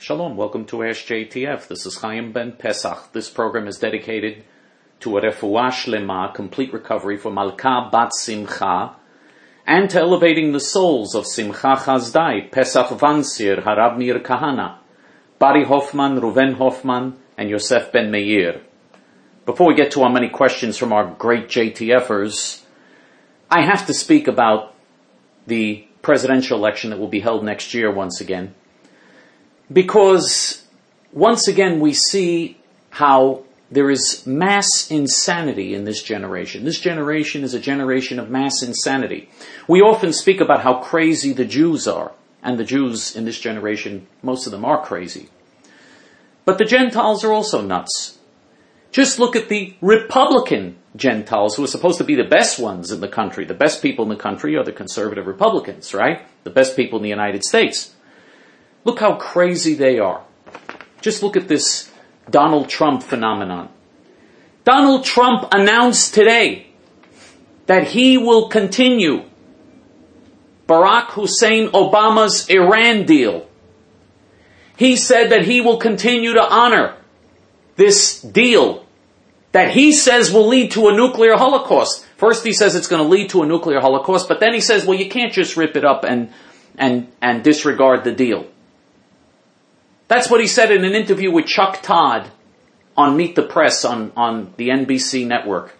Shalom, welcome to Ask JTF. This is Chaim Ben Pesach. This program is dedicated to a refuah shlema, complete recovery for Malka Bat Simcha, and to elevating the souls of Simcha Chazdai, Pesach Vansir, Harab Mir Kahana, Bari Hoffman, Ruven Hoffman, and Yosef Ben Meir. Before we get to our many questions from our great JTFers, I have to speak about the presidential election that will be held next year once again. Because once again we see how there is mass insanity in this generation. This generation is a generation of mass insanity. We often speak about how crazy the Jews are. And the Jews in this generation, most of them are crazy. But the Gentiles are also nuts. Just look at the Republican Gentiles who are supposed to be the best ones in the country. The best people in the country are the conservative Republicans, right? The best people in the United States. Look how crazy they are. Just look at this Donald Trump phenomenon. Donald Trump announced today that he will continue Barack Hussein Obama's Iran deal. He said that he will continue to honor this deal that he says will lead to a nuclear holocaust. First he says it's going to lead to a nuclear holocaust, but then he says, well, you can't just rip it up and disregard the deal. That's what he said in an interview with Chuck Todd on Meet the Press on the NBC network.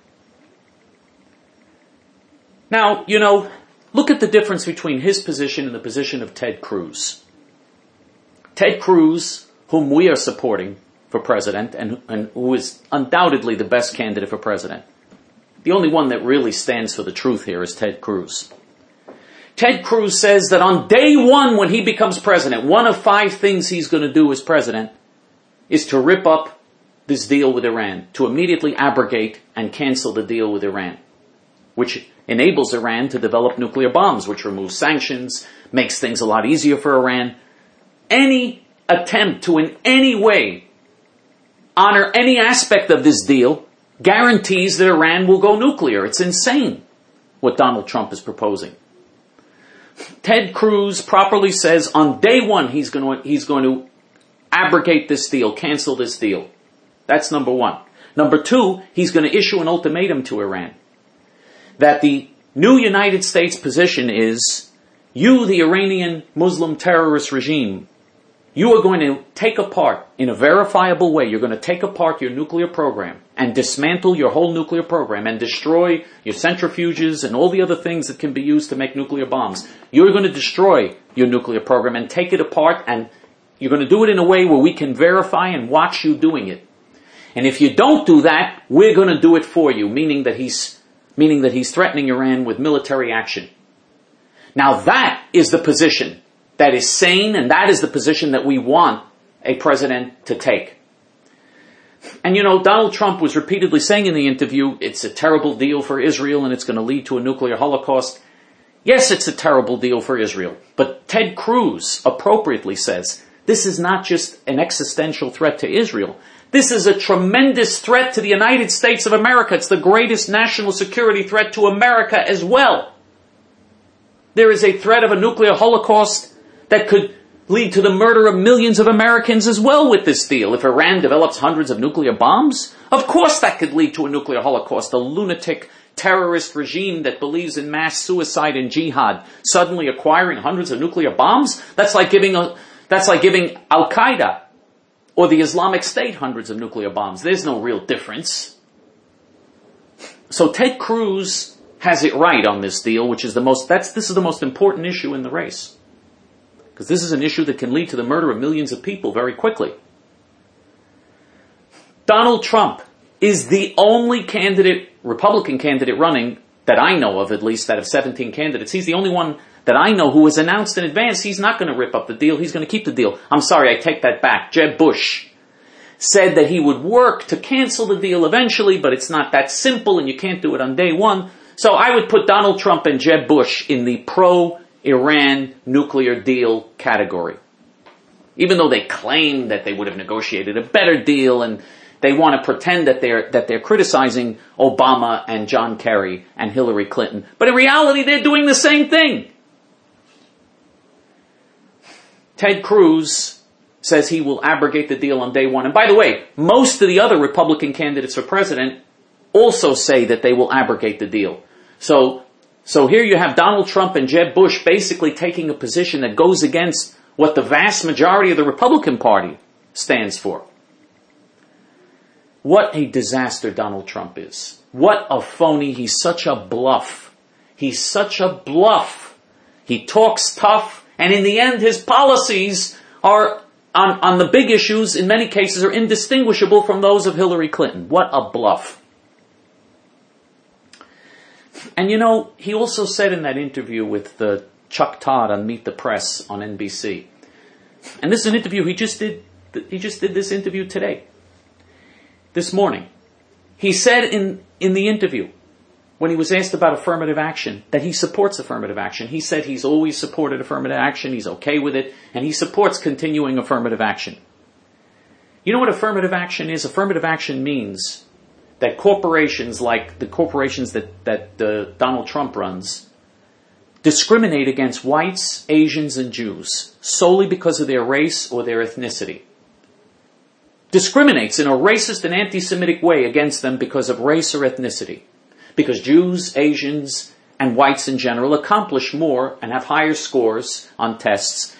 Now, look at the difference between his position and the position of Ted Cruz. Ted Cruz, whom we are supporting for president and who is undoubtedly the best candidate for president. The only one that really stands for the truth here is Ted Cruz. Ted Cruz says that on day one when he becomes president, one of 5 things he's going to do as president is to rip up this deal with Iran, to immediately abrogate and cancel the deal with Iran, which enables Iran to develop nuclear bombs, which removes sanctions, makes things a lot easier for Iran. Any attempt to in any way honor any aspect of this deal guarantees that Iran will go nuclear. It's insane what Donald Trump is proposing. Ted Cruz properly says on day one he's going to abrogate this deal, cancel this deal. That's number one. Number 2, he's going to issue an ultimatum to Iran that the new United States position is, you, the Iranian Muslim terrorist regime, you are going to take apart, in a verifiable way, you're going to take apart your nuclear program and dismantle your whole nuclear program and destroy your centrifuges and all the other things that can be used to make nuclear bombs. You're going to destroy your nuclear program and take it apart, and you're going to do it in a way where we can verify and watch you doing it. And if you don't do that, we're going to do it for you, meaning that he's threatening Iran with military action. Now that is the position that is sane, and that is the position that we want a president to take. And Donald Trump was repeatedly saying in the interview, it's a terrible deal for Israel and it's going to lead to a nuclear holocaust. Yes, it's a terrible deal for Israel. But Ted Cruz appropriately says, this is not just an existential threat to Israel. This is a tremendous threat to the United States of America. It's the greatest national security threat to America as well. There is a threat of a nuclear holocaust that could lead to the murder of millions of Americans as well with this deal. If Iran develops hundreds of nuclear bombs, of course that could lead to a nuclear holocaust. A lunatic terrorist regime that believes in mass suicide and jihad suddenly acquiring hundreds of nuclear bombs? That's like giving Al-Qaeda or the Islamic State hundreds of nuclear bombs. There's no real difference. So Ted Cruz has it right on this deal, which is this is the most important issue in the race. Because this is an issue that can lead to the murder of millions of people very quickly. Donald Trump is the only Republican candidate running, that I know of at least, out of 17 candidates. He's the only one that I know who has announced in advance he's not going to rip up the deal, he's going to keep the deal. I'm sorry, I take that back. Jeb Bush said that he would work to cancel the deal eventually, but it's not that simple and you can't do it on day one. So I would put Donald Trump and Jeb Bush in the pro-Iran nuclear deal category. Even though they claim that they would have negotiated a better deal and they want to pretend that they're criticizing Obama and John Kerry and Hillary Clinton. But in reality, they're doing the same thing. Ted Cruz says he will abrogate the deal on day one. And by the way, most of the other Republican candidates for president also say that they will abrogate the deal. So here you have Donald Trump and Jeb Bush basically taking a position that goes against what the vast majority of the Republican Party stands for. What a disaster Donald Trump is. What a phony. He's such a bluff. He's such a bluff. He talks tough, and in the end his policies are, on the big issues, in many cases, are indistinguishable from those of Hillary Clinton. What a bluff. And you know, he also said in that interview with Chuck Todd on Meet the Press on NBC, and this is an interview he just did this interview today, this morning. He said in the interview, when he was asked about affirmative action, that he supports affirmative action. He said he's always supported affirmative action, he's okay with it, and he supports continuing affirmative action. You know what affirmative action is? Affirmative action means that corporations, like the corporations that Donald Trump runs, discriminate against whites, Asians, and Jews solely because of their race or their ethnicity. Discriminates in a racist and anti-Semitic way against them because of race or ethnicity. Because Jews, Asians, and whites in general accomplish more and have higher scores on tests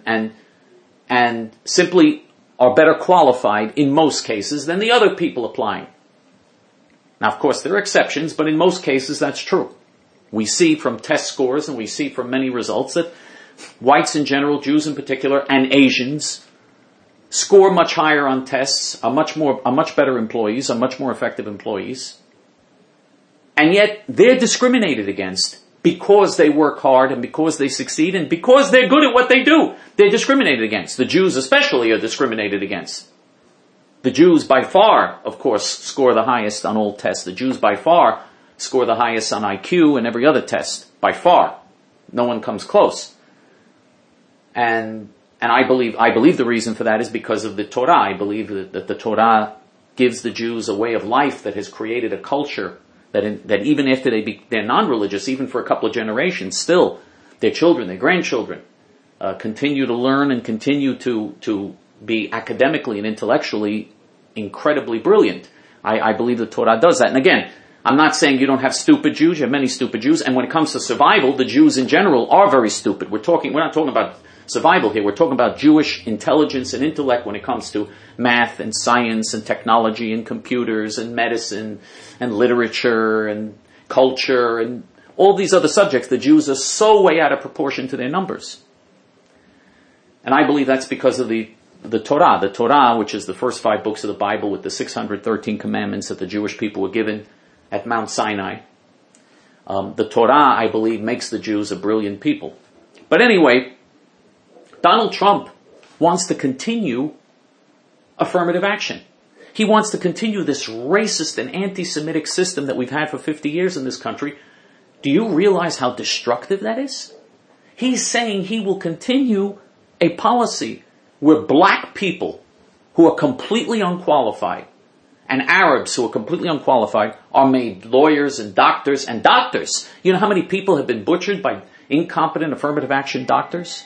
and simply are better qualified in most cases than the other people applying. Now, of course, there are exceptions, but in most cases that's true. We see from test scores and we see from many results that whites in general, Jews in particular, and Asians score much higher on tests, are much better employees, are much more effective employees. And yet they're discriminated against because they work hard and because they succeed and because they're good at what they do. They're discriminated against. The Jews especially are discriminated against. The Jews by far, of course, score the highest on all tests. The Jews by far score the highest on IQ and every other test. By far. No one comes close. And I believe the reason for that is because of the Torah. I believe that the Torah gives the Jews a way of life that has created a culture that even after they're non-religious, even for a couple of generations, still their children, their grandchildren, continue to learn and continue to be academically and intellectually incredibly brilliant. I believe the Torah does that. And again, I'm not saying you don't have stupid Jews. You have many stupid Jews. And when it comes to survival, the Jews in general are very stupid. We're not talking about survival here. We're talking about Jewish intelligence and intellect when it comes to math and science and technology and computers and medicine and literature and culture and all these other subjects. The Jews are so way out of proportion to their numbers. And I believe that's because of the Torah. The Torah, which is the first 5 books of the Bible with the 613 commandments that the Jewish people were given at Mount Sinai. The Torah, I believe, makes the Jews a brilliant people. But anyway, Donald Trump wants to continue affirmative action. He wants to continue this racist and anti-Semitic system that we've had for 50 years in this country. Do you realize how destructive that is? He's saying he will continue a policy where black people who are completely unqualified and Arabs who are completely unqualified are made lawyers and doctors and doctors. You know how many people have been butchered by incompetent affirmative action doctors?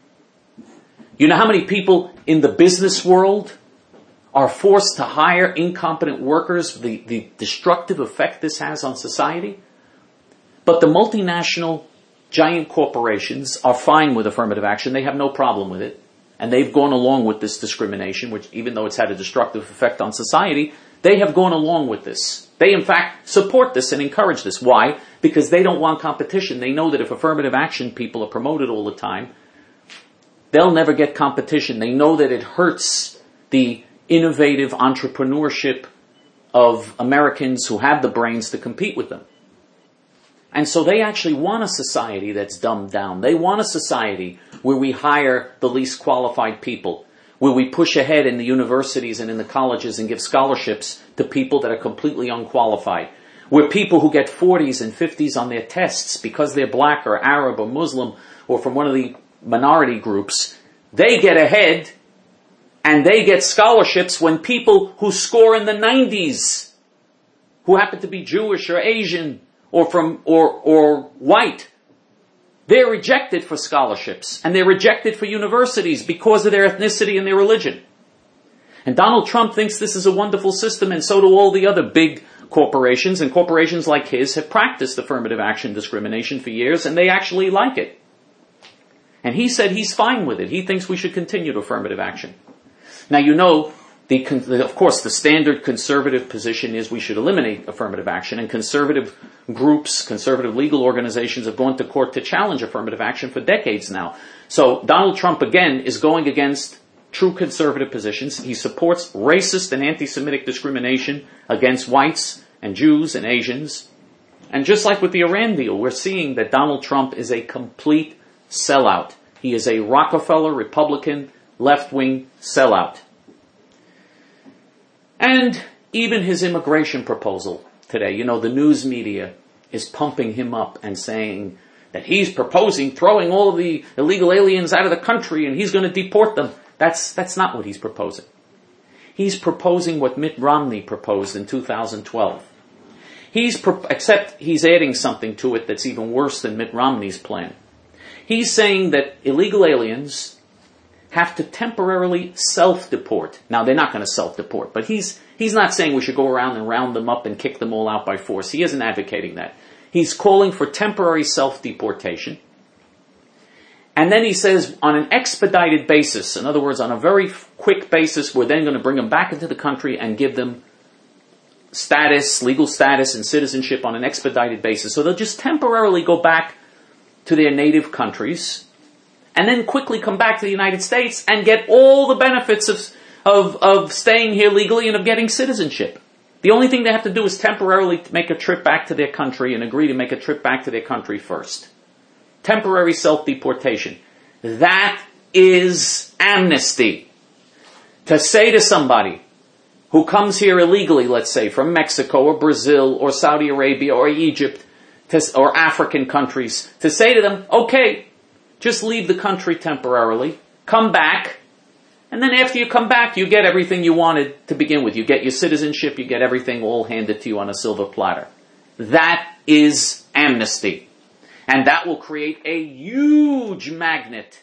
You know how many people in the business world are forced to hire incompetent workers, the destructive effect this has on society? But the multinational giant corporations are fine with affirmative action. They have no problem with it. And they've gone along with this discrimination, which even though it's had a destructive effect on society, they have gone along with this. They in fact support this and encourage this. Why? Because they don't want competition. They know that if affirmative action people are promoted all the time, they'll never get competition. They know that it hurts the innovative entrepreneurship of Americans who have the brains to compete with them. And so they actually want a society that's dumbed down. They want a society where we hire the least qualified people, where we push ahead in the universities and in the colleges and give scholarships to people that are completely unqualified, where people who get 40s and 50s on their tests because they're black or Arab or Muslim or from one of the minority groups, they get ahead and they get scholarships when people who score in the 90s, who happen to be Jewish or Asian or white, They're rejected for scholarships, and they're rejected for universities because of their ethnicity and their religion. And Donald Trump thinks this is a wonderful system, and so do all the other big corporations, and corporations like his have practiced affirmative action discrimination for years, and they actually like it. And he said he's fine with it. He thinks we should continue to affirmative action. Now, you know, of course, the standard conservative position is we should eliminate affirmative action, and conservative groups, conservative legal organizations have gone to court to challenge affirmative action for decades now. So Donald Trump, again, is going against true conservative positions. He supports racist and anti-Semitic discrimination against whites and Jews and Asians. And just like with the Iran deal, we're seeing that Donald Trump is a complete sellout. He is a Rockefeller, Republican, left-wing sellout. And even his immigration proposal today, you know, the news media is pumping him up and saying that he's proposing throwing all of the illegal aliens out of the country and he's going to deport them. That's not what he's proposing. He's proposing what Mitt Romney proposed in 2012. Except he's adding something to it that's even worse than Mitt Romney's plan. He's saying that illegal aliens have to temporarily self-deport. Now, they're not going to self-deport, but he's not saying we should go around and round them up and kick them all out by force. He isn't advocating that. He's calling for temporary self-deportation. And then he says, on an expedited basis, in other words, on a very quick basis, we're then going to bring them back into the country and give them status, legal status, and citizenship on an expedited basis. So they'll just temporarily go back to their native countries and then quickly come back to the United States and get all the benefits of staying here legally and of getting citizenship. The only thing they have to do is temporarily make a trip back to their country and agree to make a trip back to their country first. Temporary self-deportation. That is amnesty. To say to somebody who comes here illegally, let's say, from Mexico or Brazil or Saudi Arabia or Egypt or African countries, to say to them, okay, just leave the country temporarily, come back, and then after you come back, you get everything you wanted to begin with. You get your citizenship, you get everything all handed to you on a silver platter. That is amnesty. And that will create a huge magnet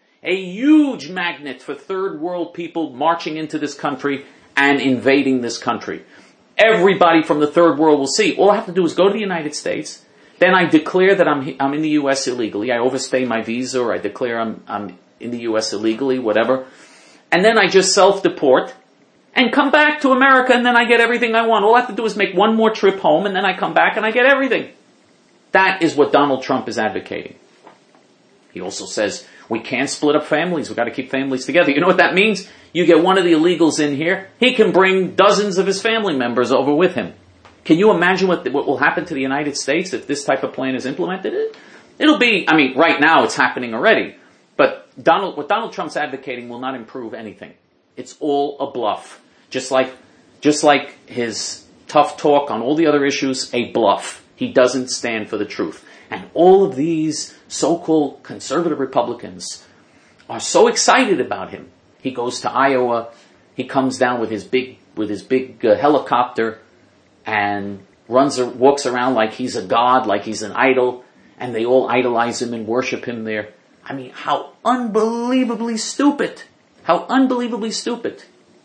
for third world people marching into this country and invading this country. Everybody from the third world will see. All I have to do is go to the United States. Then I declare that I'm in the U.S. illegally. I overstay my visa, or I declare I'm in the U.S. illegally, whatever. And then I just self-deport and come back to America, and then I get everything I want. All I have to do is make one more trip home, and then I come back and I get everything. That is what Donald Trump is advocating. He also says, we can't split up families. We've got to keep families together. You know what that means? You get one of the illegals in here, he can bring dozens of his family members over with him. Can you imagine what will happen to the United States if this type of plan is implemented? It'll be, right now it's happening already. But what Donald Trump's advocating will not improve anything. It's all a bluff. Just like his tough talk on all the other issues, a bluff. He doesn't stand for the truth. And all of these so-called conservative Republicans are so excited about him. He goes to Iowa, he comes down with his big helicopter and walks around like he's a god, like he's an idol, and they all idolize him and worship him there. How unbelievably stupid. How unbelievably stupid.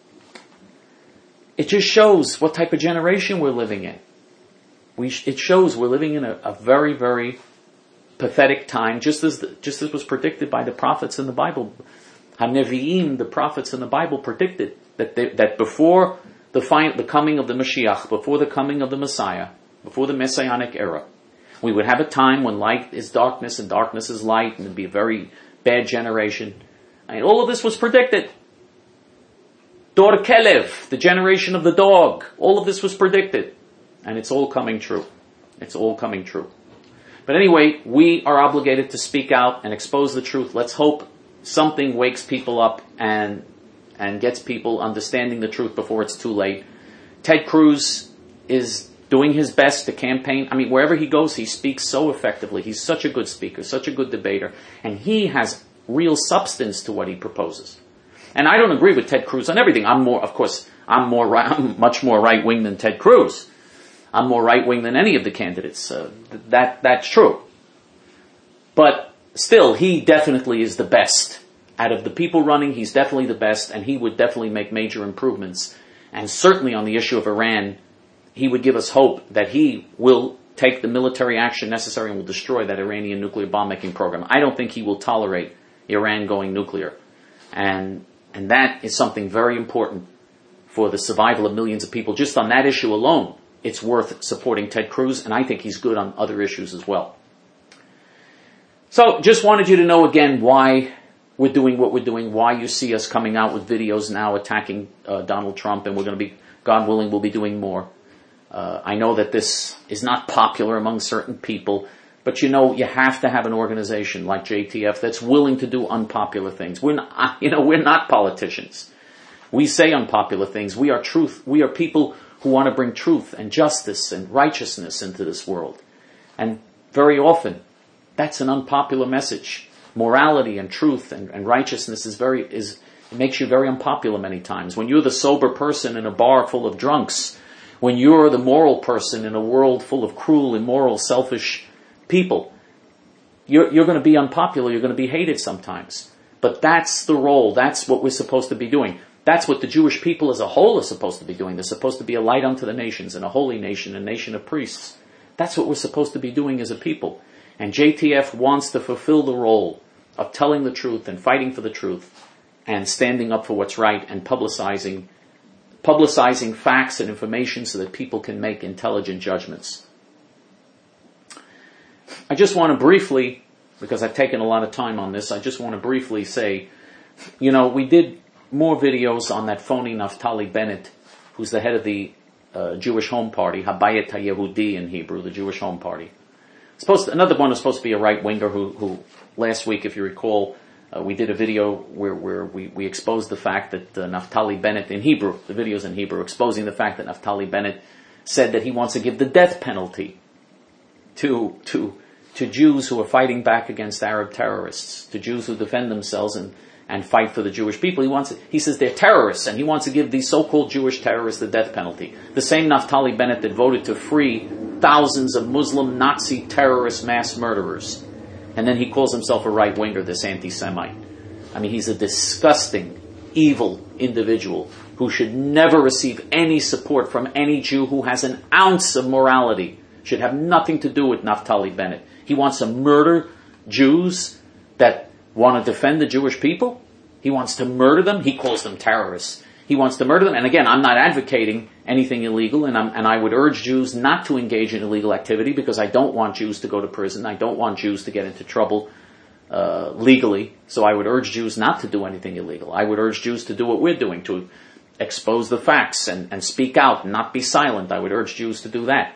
It just shows what type of generation we're living in. It shows we're living in a very, very pathetic time, just as was predicted by the prophets in the Bible. HaNevi'im, the prophets in the Bible, predicted that before the coming of the Mashiach, before the coming of the Messiah, before the Messianic era, we would have a time when light is darkness and darkness is light, and it'd be a very bad generation. All of this was predicted. Dor Kelev, the generation of the dog, all of this was predicted. And it's all coming true. It's all coming true. But anyway, we are obligated to speak out and expose the truth. Let's hope something wakes people up and gets people understanding the truth before it's too late. Ted Cruz is doing his best to campaign. Wherever he goes, he speaks so effectively. He's such a good speaker, such a good debater. And he has real substance to what he proposes. And I don't agree with Ted Cruz on everything. I'm much more right-wing than Ted Cruz. I'm more right-wing than any of the candidates. That's true. But still, he definitely is the best. Out of the people running, he's definitely the best, and he would definitely make major improvements. And certainly on the issue of Iran, he would give us hope that he will take the military action necessary and will destroy that Iranian nuclear bomb-making program. I don't think he will tolerate Iran going nuclear. And that is something very important for the survival of millions of people. Just on that issue alone, it's worth supporting Ted Cruz, and I think he's good on other issues as well. So, just wanted you to know again why we're doing what we're doing, why you see us coming out with videos now attacking Donald Trump, and we're going to be, God willing, we'll be doing more. I know that this is not popular among certain people, but you have to have an organization like JTF that's willing to do unpopular things. We're not politicians. We say unpopular things. We are truth. We are people who want to bring truth and justice and righteousness into this world. And very often, that's an unpopular message. Morality and truth and righteousness it makes you very unpopular many times. When you're the sober person in a bar full of drunks, when you're the moral person in a world full of cruel, immoral, selfish people, you're going to be unpopular, you're going to be hated sometimes. But that's the role, that's what we're supposed to be doing. That's what the Jewish people as a whole are supposed to be doing. They're supposed to be a light unto the nations and a holy nation, a nation of priests. That's what we're supposed to be doing as a people. And JTF wants to fulfill the role of telling the truth and fighting for the truth and standing up for what's right and publicizing facts and information so that people can make intelligent judgments. I just want to briefly, because I've taken a lot of time on this, I just want to briefly say, we did more videos on that phony Naftali Bennett, who's the head of the Jewish Home Party, Habayit HaYehudi in Hebrew, the Jewish Home Party. Another one was supposed to be a right-winger who last week, if you recall, we did a video where we exposed the fact that Naftali Bennett in Hebrew, the video's in Hebrew, exposing the fact that Naftali Bennett said that he wants to give the death penalty to Jews who are fighting back against Arab terrorists, to Jews who defend themselves and fight for the Jewish people. He says they're terrorists, and he wants to give these so-called Jewish terrorists the death penalty. The same Naftali Bennett that voted to free thousands of Muslim Nazi terrorist mass murderers. And then he calls himself a right-winger, this anti-Semite. I mean, he's a disgusting, evil individual who should never receive any support from any Jew who has an ounce of morality. Should have nothing to do with Naftali Bennett. He wants to murder Jews that want to defend the Jewish people. He wants to murder them. He calls them terrorists. He wants to murder them. And again, I'm not advocating anything illegal, and I would urge Jews not to engage in illegal activity because I don't want Jews to go to prison. I don't want Jews to get into trouble legally. So I would urge Jews not to do anything illegal. I would urge Jews to do what we're doing, to expose the facts and speak out and not be silent. I would urge Jews to do that.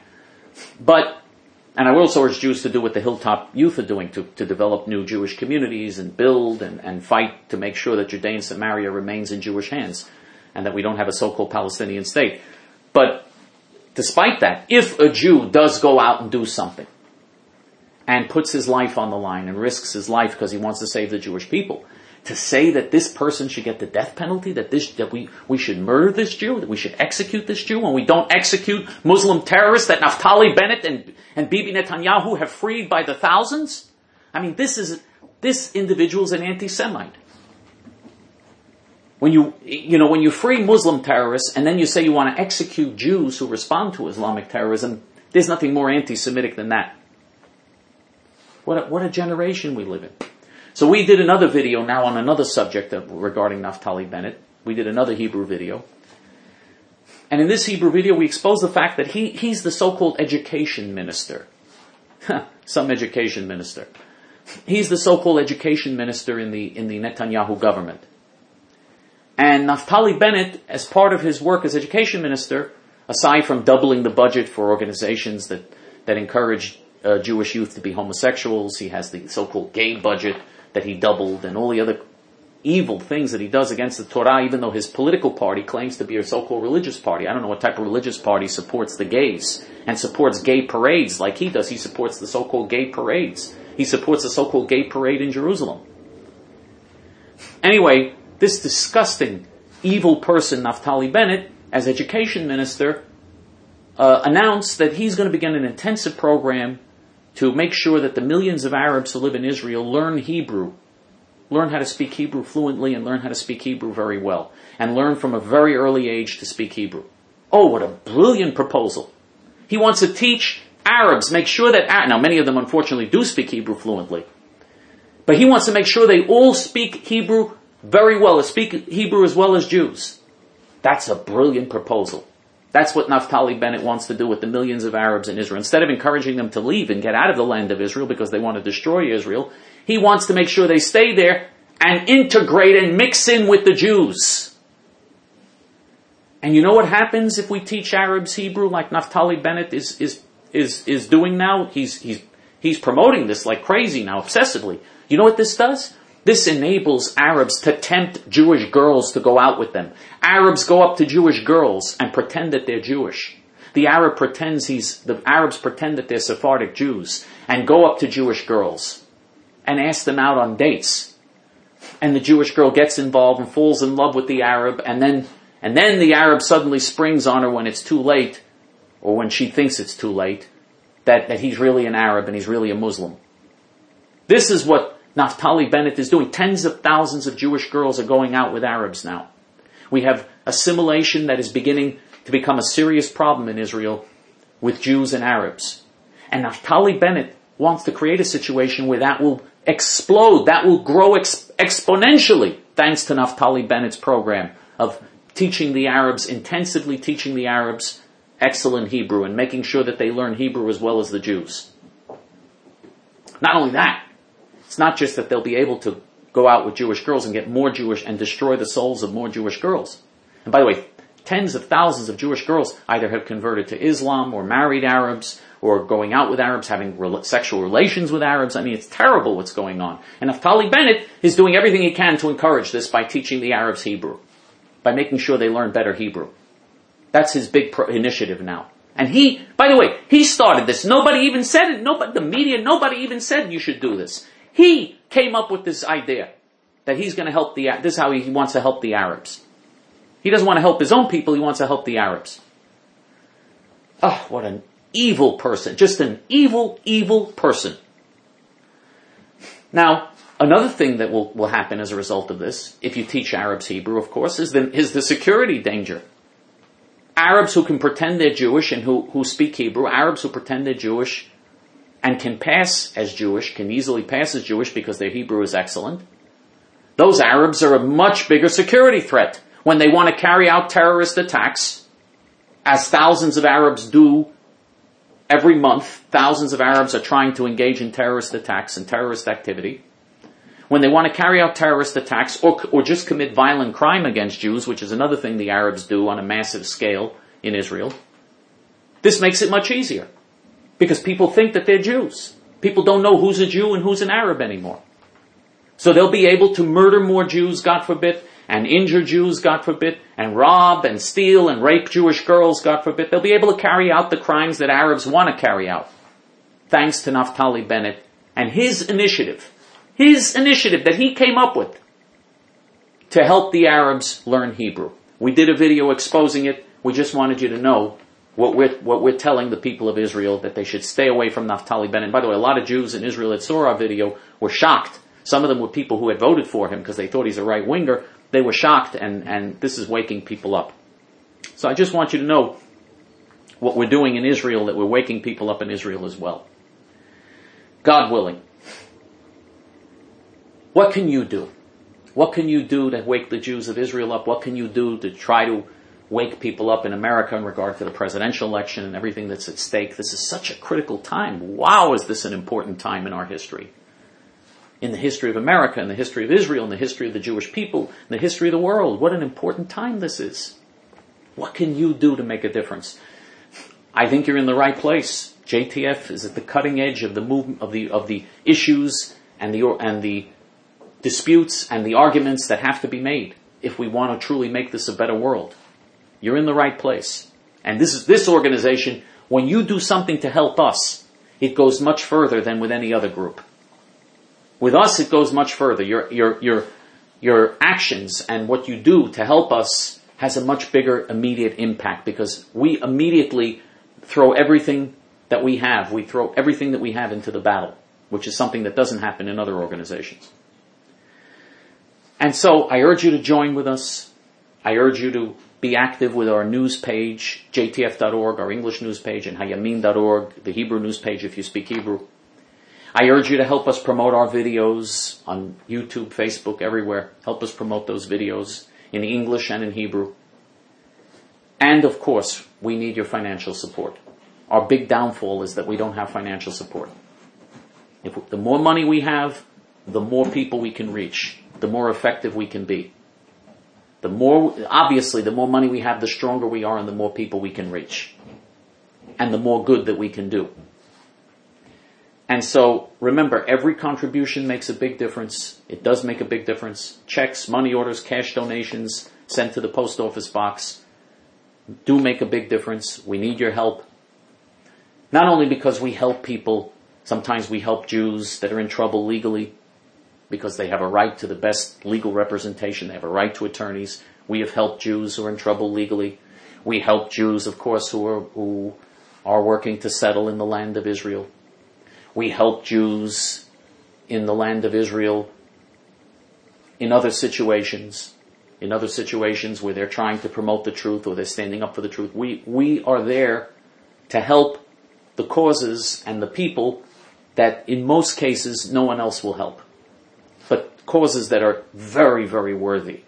And I would also urge Jews to do what the Hilltop Youth are doing, to develop new Jewish communities and build and fight to make sure that Judea and Samaria remains in Jewish hands and that we don't have a so-called Palestinian state. But despite that, if a Jew does go out and do something and puts his life on the line and risks his life because he wants to save the Jewish people, to say that this person should get the death penalty, that we should murder this Jew, that we should execute this Jew, and we don't execute Muslim terrorists that Naftali Bennett and Bibi Netanyahu have freed by the thousands? I mean, this individual is an anti-Semite. When you free Muslim terrorists and then you say you want to execute Jews who respond to Islamic terrorism, there's nothing more anti-Semitic than that. What a generation we live in. So we did another video now on another subject regarding Naftali Bennett. We did another Hebrew video. And in this Hebrew video, we exposed the fact that he's the so-called education minister. Some education minister. He's the so-called education minister in the Netanyahu government. And Naftali Bennett, as part of his work as education minister, aside from doubling the budget for organizations that encourage Jewish youth to be homosexuals, he has the so-called gay budget that he doubled, and all the other evil things that he does against the Torah, even though his political party claims to be a so-called religious party. I don't know what type of religious party supports the gays and supports gay parades like he does. He supports the so-called gay parades. He supports the so-called gay parade in Jerusalem. Anyway, this disgusting, evil person, Naftali Bennett, as education minister, announced that he's going to begin an intensive program to make sure that the millions of Arabs who live in Israel learn Hebrew, learn how to speak Hebrew fluently and learn how to speak Hebrew very well, and learn from a very early age to speak Hebrew. Oh, what a brilliant proposal. He wants to teach Arabs, make sure that, now many of them unfortunately do speak Hebrew fluently, but he wants to make sure they all speak Hebrew very well, speak Hebrew as well as Jews. That's a brilliant proposal. That's what Naftali Bennett wants to do with the millions of Arabs in Israel. Instead of encouraging them to leave and get out of the land of Israel because they want to destroy Israel, he wants to make sure they stay there and integrate and mix in with the Jews. And you know what happens if we teach Arabs Hebrew like Naftali Bennett is doing now? He's promoting this like crazy now, obsessively. You know what this does? This enables Arabs to tempt Jewish girls to go out with them. Arabs go up to Jewish girls and pretend that they're Jewish. The Arabs pretend that they're Sephardic Jews and go up to Jewish girls and ask them out on dates. And the Jewish girl gets involved and falls in love with the Arab, and then the Arab suddenly springs on her when it's too late, or when she thinks it's too late, that he's really an Arab and he's really a Muslim. This is what Naftali Bennett is doing. Tens of thousands of Jewish girls are going out with Arabs now. We have assimilation that is beginning to become a serious problem in Israel with Jews and Arabs. And Naftali Bennett wants to create a situation where that will explode, that will grow exponentially, thanks to Naftali Bennett's program of teaching the Arabs, intensively teaching the Arabs excellent Hebrew and making sure that they learn Hebrew as well as the Jews. Not only that, it's not just that they'll be able to go out with Jewish girls and get more Jewish and destroy the souls of more Jewish girls. And by the way, tens of thousands of Jewish girls either have converted to Islam or married Arabs or going out with Arabs, having sexual relations with Arabs. I mean, it's terrible what's going on. And Naftali Bennett is doing everything he can to encourage this by teaching the Arabs Hebrew, by making sure they learn better Hebrew. That's his big initiative now. And by the way, he started this. Nobody even said it. The media, nobody even said you should do this. He came up with this idea that he's going to help this is how he wants to help the Arabs. He doesn't want to help his own people, he wants to help the Arabs. Oh, what an evil person. Just an evil, evil person. Now, another thing that will happen as a result of this, if you teach Arabs Hebrew, of course, is the security danger. Arabs who can pretend they're Jewish and who speak Hebrew, Arabs who pretend they're Jewish and can pass as Jewish, can easily pass as Jewish because their Hebrew is excellent, those Arabs are a much bigger security threat when they want to carry out terrorist attacks, as thousands of Arabs do every month. Thousands of Arabs are trying to engage in terrorist attacks and terrorist activity. When they want to carry out terrorist attacks or just commit violent crime against Jews, which is another thing the Arabs do on a massive scale in Israel, this makes it much easier. Because people think that they're Jews. People don't know who's a Jew and who's an Arab anymore. So they'll be able to murder more Jews, God forbid, and injure Jews, God forbid, and rob and steal and rape Jewish girls, God forbid. They'll be able to carry out the crimes that Arabs want to carry out. Thanks to Naftali Bennett and his initiative that he came up with to help the Arabs learn Hebrew. We did a video exposing it. We just wanted you to know what we're telling the people of Israel, that they should stay away from Naftali Bennett. By the way, a lot of Jews in Israel that saw our video were shocked. Some of them were people who had voted for him because they thought he's a right-winger. They were shocked, and this is waking people up. So I just want you to know what we're doing in Israel, that we're waking people up in Israel as well. God willing. What can you do? What can you do to wake the Jews of Israel up? What can you do to try to wake people up in America in regard to the presidential election and everything that's at stake? This is such a critical time. Wow, is this an important time in our history. In the history of America, in the history of Israel, in the history of the Jewish people, in the history of the world. What an important time this is. What can you do to make a difference? I think you're in the right place. JTF is at the cutting edge of the movement, of the issues and the disputes and the arguments that have to be made if we want to truly make this a better world. You're in the right place. And this organization, when you do something to help us, it goes much further than with any other group. With us, it goes much further. Your actions and what you do to help us has a much bigger immediate impact, because we immediately throw everything that we have, we throw everything that we have into the battle, which is something that doesn't happen in other organizations. And so I urge you to join with us. I urge you to be active with our news page, jtf.org, our English news page, and hayamin.org, the Hebrew news page if you speak Hebrew. I urge you to help us promote our videos on YouTube, Facebook, everywhere. Help us promote those videos in English and in Hebrew. And of course, we need your financial support. Our big downfall is that we don't have financial support. The more money we have, the more people we can reach, the more effective we can be. The more money we have, the stronger we are and the more people we can reach. And the more good that we can do. And so, remember, every contribution makes a big difference. It does make a big difference. Checks, money orders, cash donations sent to the post office box do make a big difference. We need your help. Not only because we help people, sometimes we help Jews that are in trouble legally because they have a right to the best legal representation. They have a right to attorneys. We have helped Jews who are in trouble legally. We help Jews, of course, who are working to settle in the land of Israel. We help Jews in the land of Israel in other situations where they're trying to promote the truth or they're standing up for the truth. We are there to help the causes and the people that in most cases no one else will help. But causes that are very, very worthy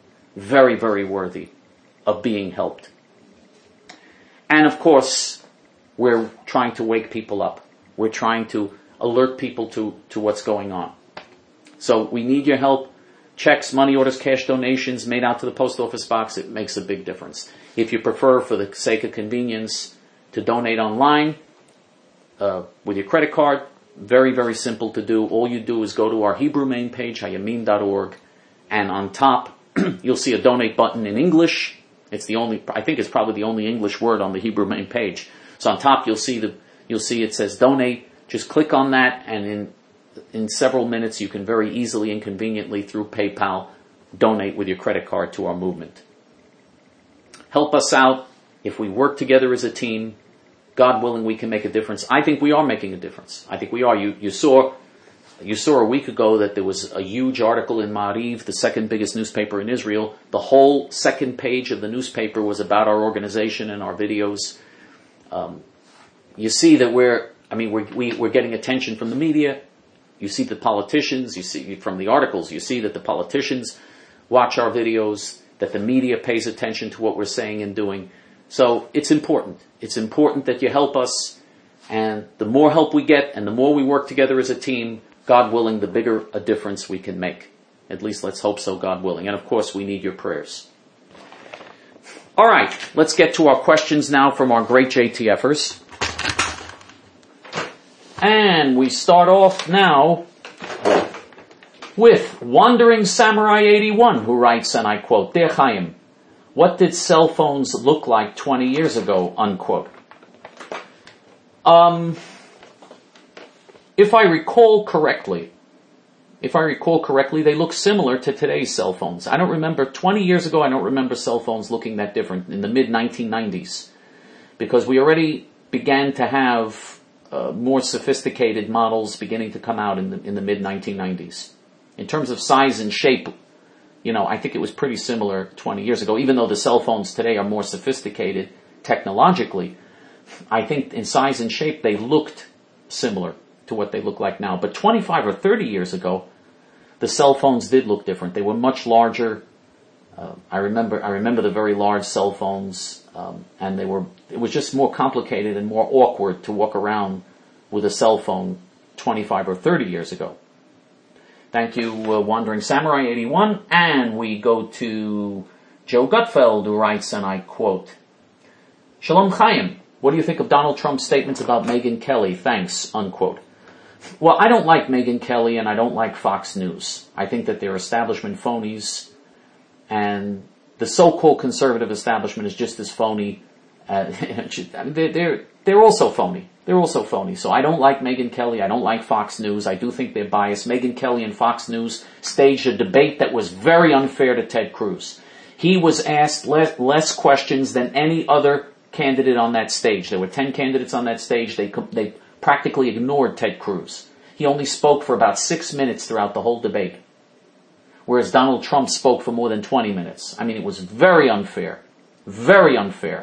of being helped. And of course, we're trying to wake people up. We're trying to alert people to what's going on. So we need your help. Checks, money orders, cash donations made out to the post office box, it makes a big difference. If you prefer, for the sake of convenience, to donate online with your credit card, very, very simple to do. All you do is go to our Hebrew main page, hayamin.org, and on top you'll see a donate button in English. I think it's probably the only English word on the Hebrew main page. So on top you'll see it says donate. Just click on that, and in several minutes you can very easily and conveniently through PayPal donate with your credit card to our movement. Help us out. If we work together as a team, God willing, we can make a difference. I think we are making a difference. I think we are. You saw a week ago that there was a huge article in Ma'ariv, the second biggest newspaper in Israel. The whole second page of the newspaper was about our organization and our videos. You see that we're getting attention from the media. You see the politicians, you see from the articles, you see that the politicians watch our videos, that the media pays attention to what we're saying and doing. So it's important. It's important that you help us, and the more help we get and the more we work together as a team, God willing, the bigger a difference we can make. At least let's hope so, God willing. And of course, we need your prayers. All right, let's get to our questions now from our great JTFers. And we start off now with Wandering Samurai 81, who writes, and I quote, Dear Chaim, what did cell phones look like 20 years ago, unquote? If I recall correctly, they look similar to today's cell phones. I don't remember, 20 years ago, I don't remember cell phones looking that different in the mid-1990s, because we already began to have more sophisticated models beginning to come out in the mid-1990s. In terms of size and shape, I think it was pretty similar 20 years ago, even though the cell phones today are more sophisticated technologically. I think in size and shape they looked similar to what they look like now. But 25 or 30 years ago, the cell phones did look different. They were much larger. I remember the very large cell phones, and it was just more complicated and more awkward to walk around with a cell phone 25 or 30 years ago. Thank you, Wandering Samurai 81. And we go to Joe Gutfeld, who writes, and I quote, Shalom Chaim, what do you think of Donald Trump's statements about Megyn Kelly? Thanks, unquote. Well, I don't like Megyn Kelly and I don't like Fox News. I think that they're establishment phonies, and the so-called conservative establishment is just as phony. They're also phony. They're also phony. So I don't like Megyn Kelly. I don't like Fox News. I do think they're biased. Megyn Kelly and Fox News staged a debate that was very unfair to Ted Cruz. He was asked less questions than any other candidate on that stage. There were 10 candidates on that stage. They practically ignored Ted Cruz. He only spoke for about 6 minutes throughout the whole debate, whereas Donald Trump spoke for more than 20 minutes. I mean, it was very unfair. Very unfair.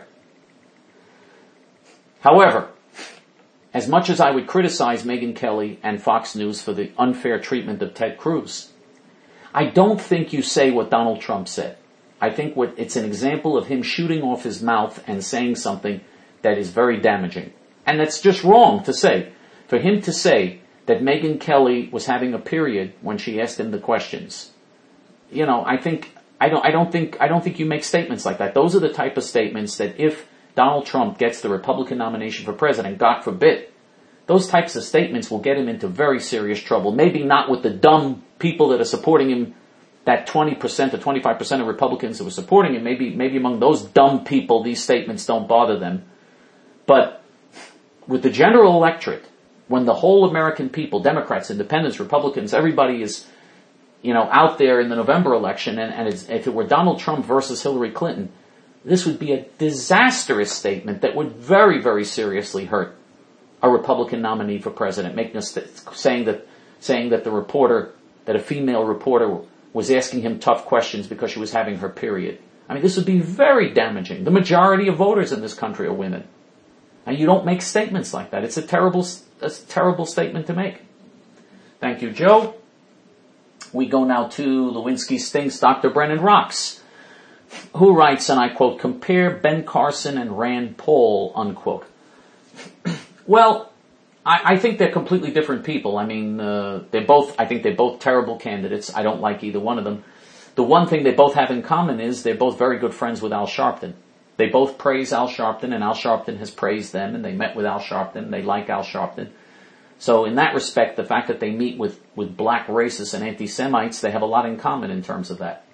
However, as much as I would criticize Megyn Kelly and Fox News for the unfair treatment of Ted Cruz, I don't think you say what Donald Trump said. I think it's an example of him shooting off his mouth and saying something that is very damaging. And that's just wrong to say. For him to say that Megyn Kelly was having a period when she asked him the questions, I don't think you make statements like that. Those are the type of statements that if Donald Trump gets the Republican nomination for president, God forbid, those types of statements will get him into very serious trouble. Maybe not with the dumb people that are supporting him, that 20% or 25% of Republicans that were supporting him. Maybe among those dumb people, these statements don't bother them. But with the general electorate, when the whole American people, Democrats, Independents, Republicans, everybody is, out there in the November election, and if it were Donald Trump versus Hillary Clinton, this would be a disastrous statement that would very, very seriously hurt a Republican nominee for president, saying that a female reporter was asking him tough questions because she was having her period. I mean, this would be very damaging. The majority of voters in this country are women. And you don't make statements like that. It's a terrible statement to make. Thank you, Joe. We go now to Lewinsky Stinks, Dr. Brennan Rocks, who writes, and I quote, compare Ben Carson and Rand Paul, unquote. Well, I think they're completely different people. I mean, I think they're both terrible candidates. I don't like either one of them. The one thing they both have in common is they're both very good friends with Al Sharpton. They both praise Al Sharpton, and Al Sharpton has praised them, and they met with Al Sharpton. They like Al Sharpton. So in that respect, the fact that they meet with black racists and anti-Semites, they have a lot in common in terms of that.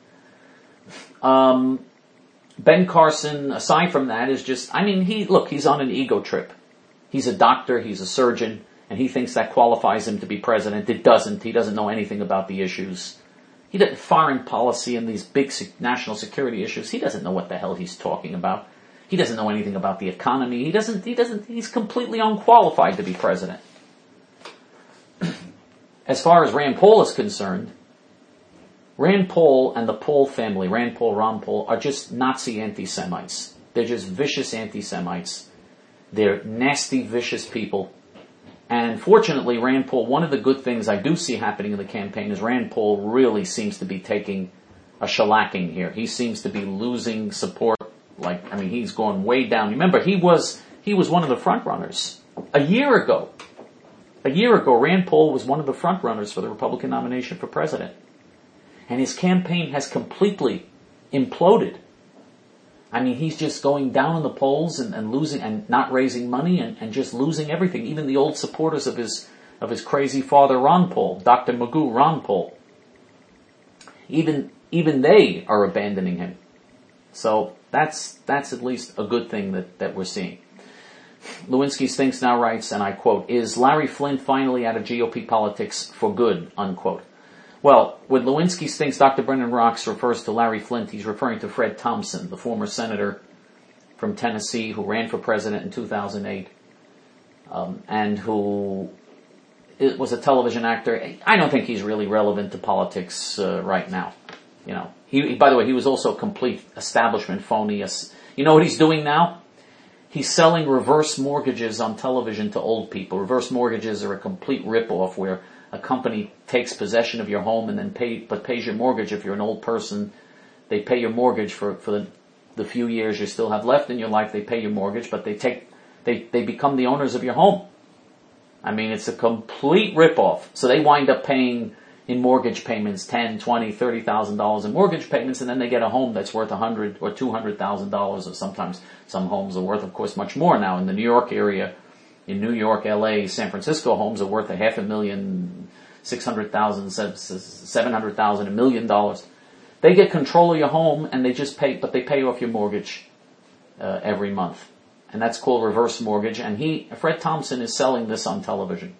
Ben Carson, aside from that, is just, he's on an ego trip. He's a doctor, he's a surgeon, and he thinks that qualifies him to be president. It doesn't. He doesn't know anything about the issues. Foreign policy and these big national security issues, he doesn't know what the hell he's talking about. He doesn't know anything about the economy. He's completely unqualified to be president. As far as Rand Paul is concerned, Rand Paul and the Paul family, Rand Paul, Ron Paul, are just Nazi anti-Semites. They're just vicious anti-Semites. They're nasty, vicious people. And fortunately, Rand Paul, one of the good things I do see happening in the campaign is Rand Paul really seems to be taking a shellacking here. He seems to be losing support. He's gone way down. Remember, he was one of the front runners. A year ago, Rand Paul was one of the front runners for the Republican nomination for president. And his campaign has completely imploded. He's just going down in the polls and losing and not raising money and just losing everything. Even the old supporters of his crazy father, Ron Paul, Dr. Magoo, Ron Paul. Even they are abandoning him. So that's at least a good thing that we're seeing. Lewinsky Stinks now writes, and I quote, is Larry Flint finally out of GOP politics for good, unquote. Well, when Lewinsky Stinks, Dr. Brendan Rocks refers to Larry Flint, he's referring to Fred Thompson, the former senator from Tennessee who ran for president in 2008, and who was a television actor. I don't think he's really relevant to politics right now. He, by the way, he was also a complete establishment phony. You know what he's doing now? He's selling reverse mortgages on television to old people. Reverse mortgages are a complete rip-off where a company takes possession of your home and then pays your mortgage. If you're an old person, they pay your mortgage for the few years you still have left in your life. They pay your mortgage, but they become the owners of your home. It's a complete rip-off. So they wind up paying in mortgage payments $10,000, $20,000, $30,000 in mortgage payments, and then they get a home that's worth $100,000 or $200,000, or sometimes some homes are worth, of course, much more now in the New York area. In New York, LA, San Francisco, homes are worth $500,000, $600,000, $700,000, $1 million. They get control of your home and they just pay, but they pay off your mortgage every month, and that's called reverse mortgage. And Fred Thompson, is selling this on television.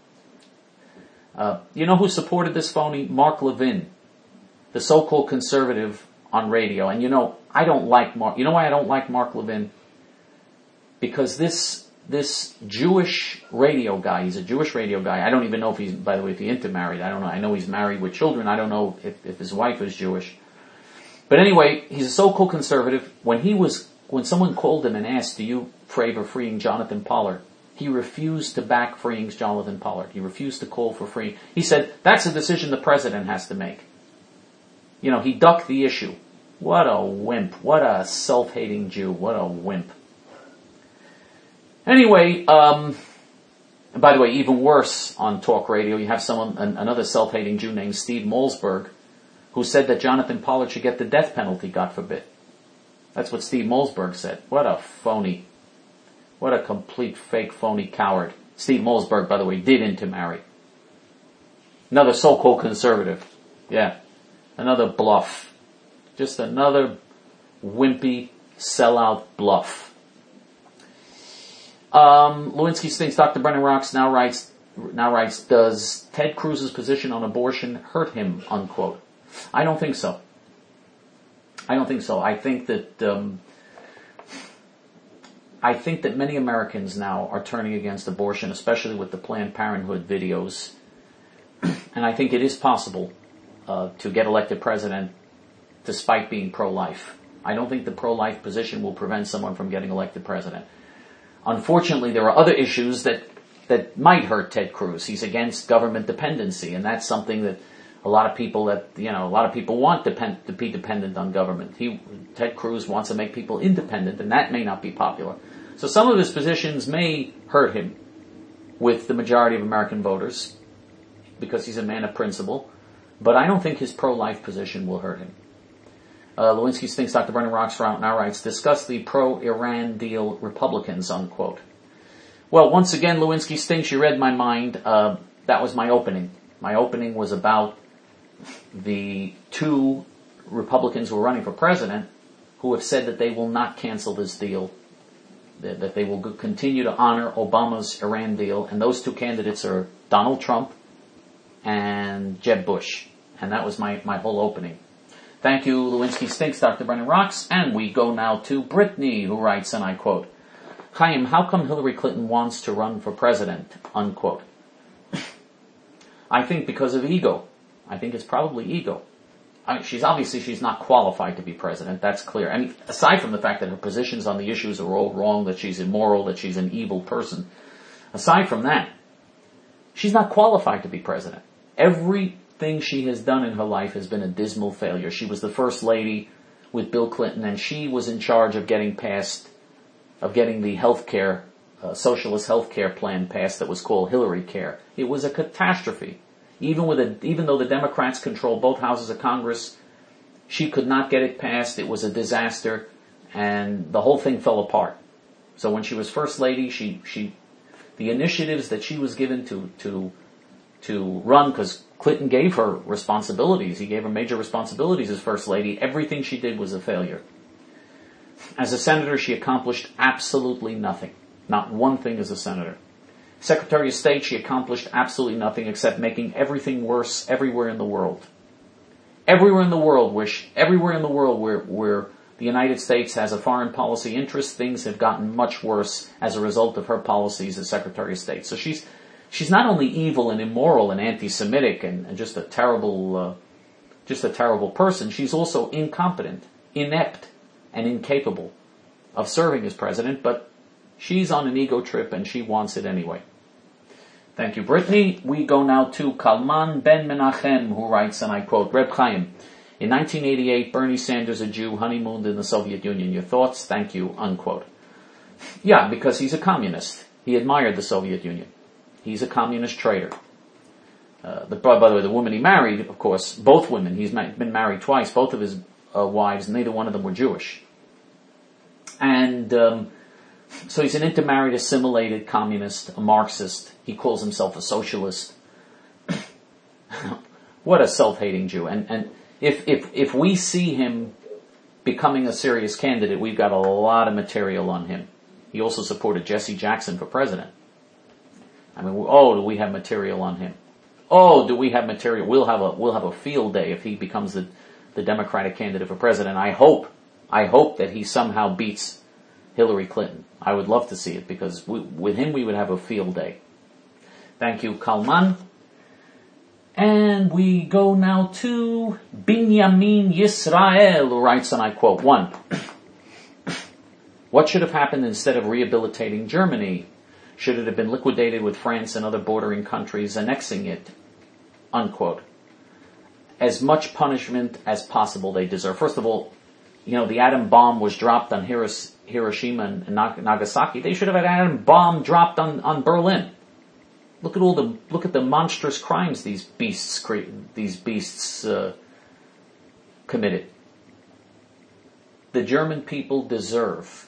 You know who supported this phony? Mark Levin, the so-called conservative on radio. And I don't like Mark. You know why I don't like Mark Levin? because this Jewish radio guy, he's a Jewish radio guy. I don't even know if he's, by the way, if he intermarried. I don't know. I know he's married with children. I don't know if his wife is Jewish. But anyway, he's a so-called conservative. When someone called him and asked, do you favor freeing Jonathan Pollard? He refused to back freeing Jonathan Pollard. He refused to call for freeing. He said, that's a decision the president has to make. He ducked the issue. What a wimp. What a self-hating Jew. What a wimp. Anyway, by the way, even worse on talk radio, you have another self-hating Jew named Steve Malzberg, who said that Jonathan Pollard should get the death penalty, God forbid. That's what Steve Malzberg said. What a phony. What a complete fake phony coward. Steve Malzberg, by the way, did intermarry. Another so-called conservative. Yeah. Another bluff. Just another wimpy sellout bluff. Lewinsky thinks Dr. Brennan Rocks now writes, does Ted Cruz's position on abortion hurt him, unquote? I don't think so. I think that many Americans now are turning against abortion, especially with the Planned Parenthood videos. And I think it is possible to get elected president despite being pro-life. I don't think the pro-life position will prevent someone from getting elected president. Unfortunately, there are other issues that might hurt Ted Cruz. He's against government dependency, and that's something that a lot of people want to be dependent on government. Ted Cruz wants to make people independent, and that may not be popular. So some of his positions may hurt him with the majority of American voters because he's a man of principle, but I don't think his pro-life position will hurt him. Lewinsky thinks Dr. Brennan Rocks now writes, discuss the pro-Iran deal Republicans, unquote. Well, once again, Lewinsky thinks you read my mind. That was my opening. My opening was about the two Republicans who are running for president who have said that they will not cancel this deal, that they will continue to honor Obama's Iran deal, and those two candidates are Donald Trump and Jeb Bush. And that was my whole opening. Thank you, Lewinsky Stinks, Dr. Brennan Rocks. And we go now to Brittany, who writes, and I quote, Chaim, how come Hillary Clinton wants to run for president, unquote? I think because of ego. I think it's probably ego. She's not qualified to be president, that's clear. And aside from the fact that her positions on the issues are all wrong, that she's immoral, that she's an evil person, aside from that, she's not qualified to be president. Everything she has done in her life has been a dismal failure. She was the first lady with Bill Clinton, and she was in charge of getting the healthcare, socialist healthcare plan passed that was called Hillary Care. It was a catastrophe. Even though the Democrats control both houses of Congress, she could not get it passed. It was a disaster, and the whole thing fell apart. So when she was first lady, the initiatives that she was given to run, because Clinton gave her responsibilities. He gave her major responsibilities as first lady. Everything she did was a failure. As a senator, she accomplished absolutely nothing. Not one thing as a senator. Secretary of State, she accomplished absolutely nothing except making everything worse everywhere in the world. Everywhere in the world where the United States has a foreign policy interest, things have gotten much worse as a result of her policies as Secretary of State. So she's not only evil and immoral and anti-Semitic and just a terrible person, she's also incompetent, inept, and incapable of serving as president, but she's on an ego trip and she wants it anyway. Thank you, Brittany. We go now to Kalman Ben Menachem, who writes, and I quote, Reb Chaim, in 1988, Bernie Sanders, a Jew, honeymooned in the Soviet Union. Your thoughts? Thank you, unquote. Yeah, because he's a communist. He admired the Soviet Union. He's a communist traitor. By the way, the woman he married, of course, both women, he's been married twice, both of his wives, neither one of them were Jewish. And so he's an intermarried, assimilated communist, a Marxist. He calls himself a socialist. What a self-hating Jew. And if we see him becoming a serious candidate, we've got a lot of material on him. He also supported Jesse Jackson for president. I mean, do we have material on him? Oh, do we have material? We'll have a field day if he becomes the Democratic candidate for president. I hope that he somehow beats Hillary Clinton. I would love to see it because with him we would have a field day. Thank you, Kalman. And we go now to Binyamin Yisrael, who writes, and I quote, 1. What should have happened instead of rehabilitating Germany? Should it have been liquidated with France and other bordering countries annexing it? Unquote. As much punishment as possible they deserve. First of all, the atom bomb was dropped on Hiroshima and Nagasaki. They should have had an atom bomb dropped on Berlin. Look at the monstrous crimes these beasts committed. The German people deserve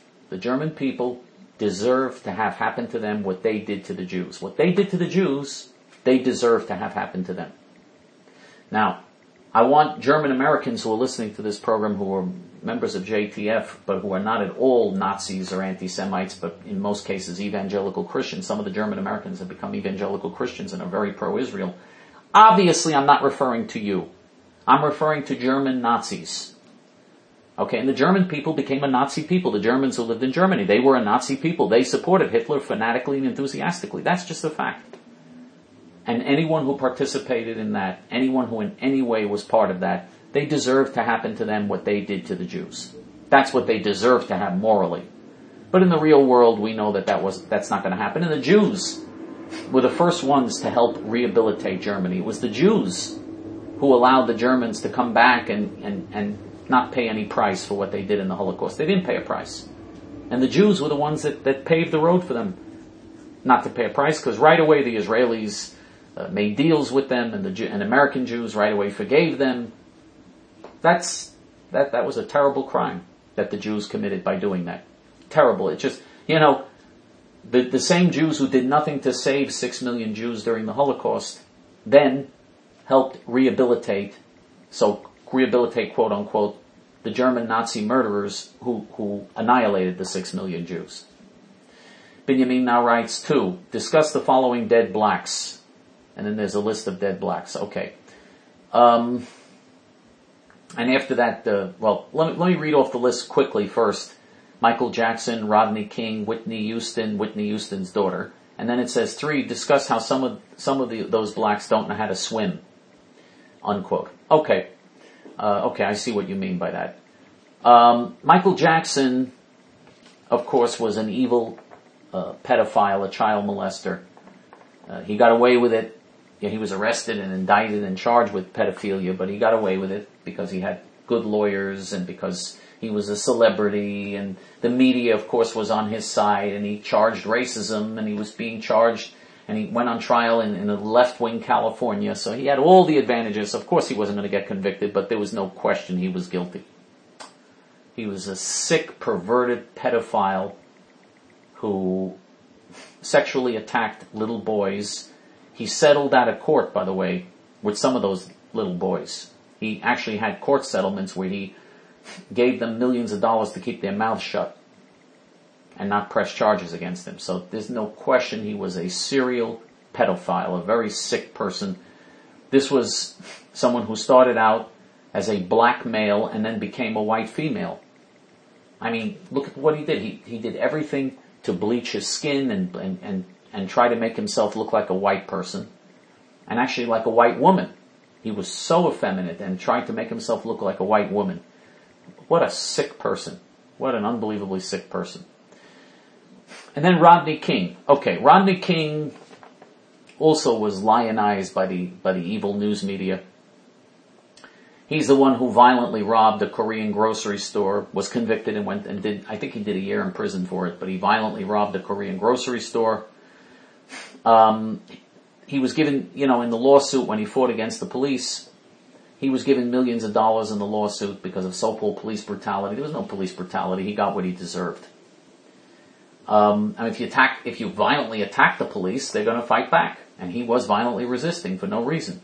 to have happen to them what they did to the Jews. What they did to the Jews, they deserve to have happened to them. Now, I want German Americans who are listening to this program, who are members of JTF, but who are not at all Nazis or anti-Semites, but in most cases evangelical Christians. Some of the German Americans have become evangelical Christians and are very pro-Israel. Obviously, I'm not referring to you. I'm referring to German Nazis. Okay, and the German people became a Nazi people. The Germans who lived in Germany, they were a Nazi people. They supported Hitler fanatically and enthusiastically. That's just a fact. And anyone who participated in that, anyone who in any way was part of that, they deserve to happen to them what they did to the Jews. That's what they deserve to have morally. But in the real world, we know that's not going to happen. And the Jews were the first ones to help rehabilitate Germany. It was the Jews who allowed the Germans to come back and not pay any price for what they did in the Holocaust. They didn't pay a price. And the Jews were the ones that paved the road for them not to pay a price, because right away the Israelis made deals with them, and American Jews right away forgave them. That was a terrible crime that the Jews committed by doing that. Terrible. It just, the same Jews who did nothing to save 6 million Jews during the Holocaust then helped rehabilitate, quote unquote, the German Nazi murderers who annihilated the 6 million Jews. Binyamin now writes, 2, discuss the following dead blacks. And then there's a list of dead blacks. Okay. And after that, let me read off the list quickly first. Michael Jackson, Rodney King, Whitney Houston's daughter. And then it says, 3, discuss how some of those blacks don't know how to swim. Unquote. Okay. I see what you mean by that. Michael Jackson, of course, was an evil pedophile, a child molester. He got away with it. He was arrested and indicted and charged with pedophilia, but he got away with it because he had good lawyers and because he was a celebrity, and the media, of course, was on his side, and he charged racism, and he was being charged, and he went on trial in a left-wing California, so he had all the advantages. Of course he wasn't going to get convicted, but there was no question he was guilty. He was a sick, perverted pedophile who sexually attacked little boys. He settled out of court, by the way, with some of those little boys. He actually had court settlements where he gave them millions of dollars to keep their mouths shut and not press charges against them. So there's no question he was a serial pedophile, a very sick person. This was someone who started out as a black male and then became a white female. I mean, look at what he did. He did everything to bleach his skin and try to make himself look like a white person, and actually like a white woman. He was so effeminate and tried to make himself look like a white woman. What a sick person. What an unbelievably sick person. And then Rodney King. Okay, Rodney King also was lionized by the evil news media. He's the one who violently robbed a Korean grocery store, was convicted and went and did, I think he did a year in prison for it, but he violently robbed a Korean grocery store. He was given, in the lawsuit when he fought against the police, he was given millions of dollars in the lawsuit because of so-called police brutality. There was no police brutality. He got what he deserved. If you violently attack the police, they're going to fight back. And he was violently resisting for no reason.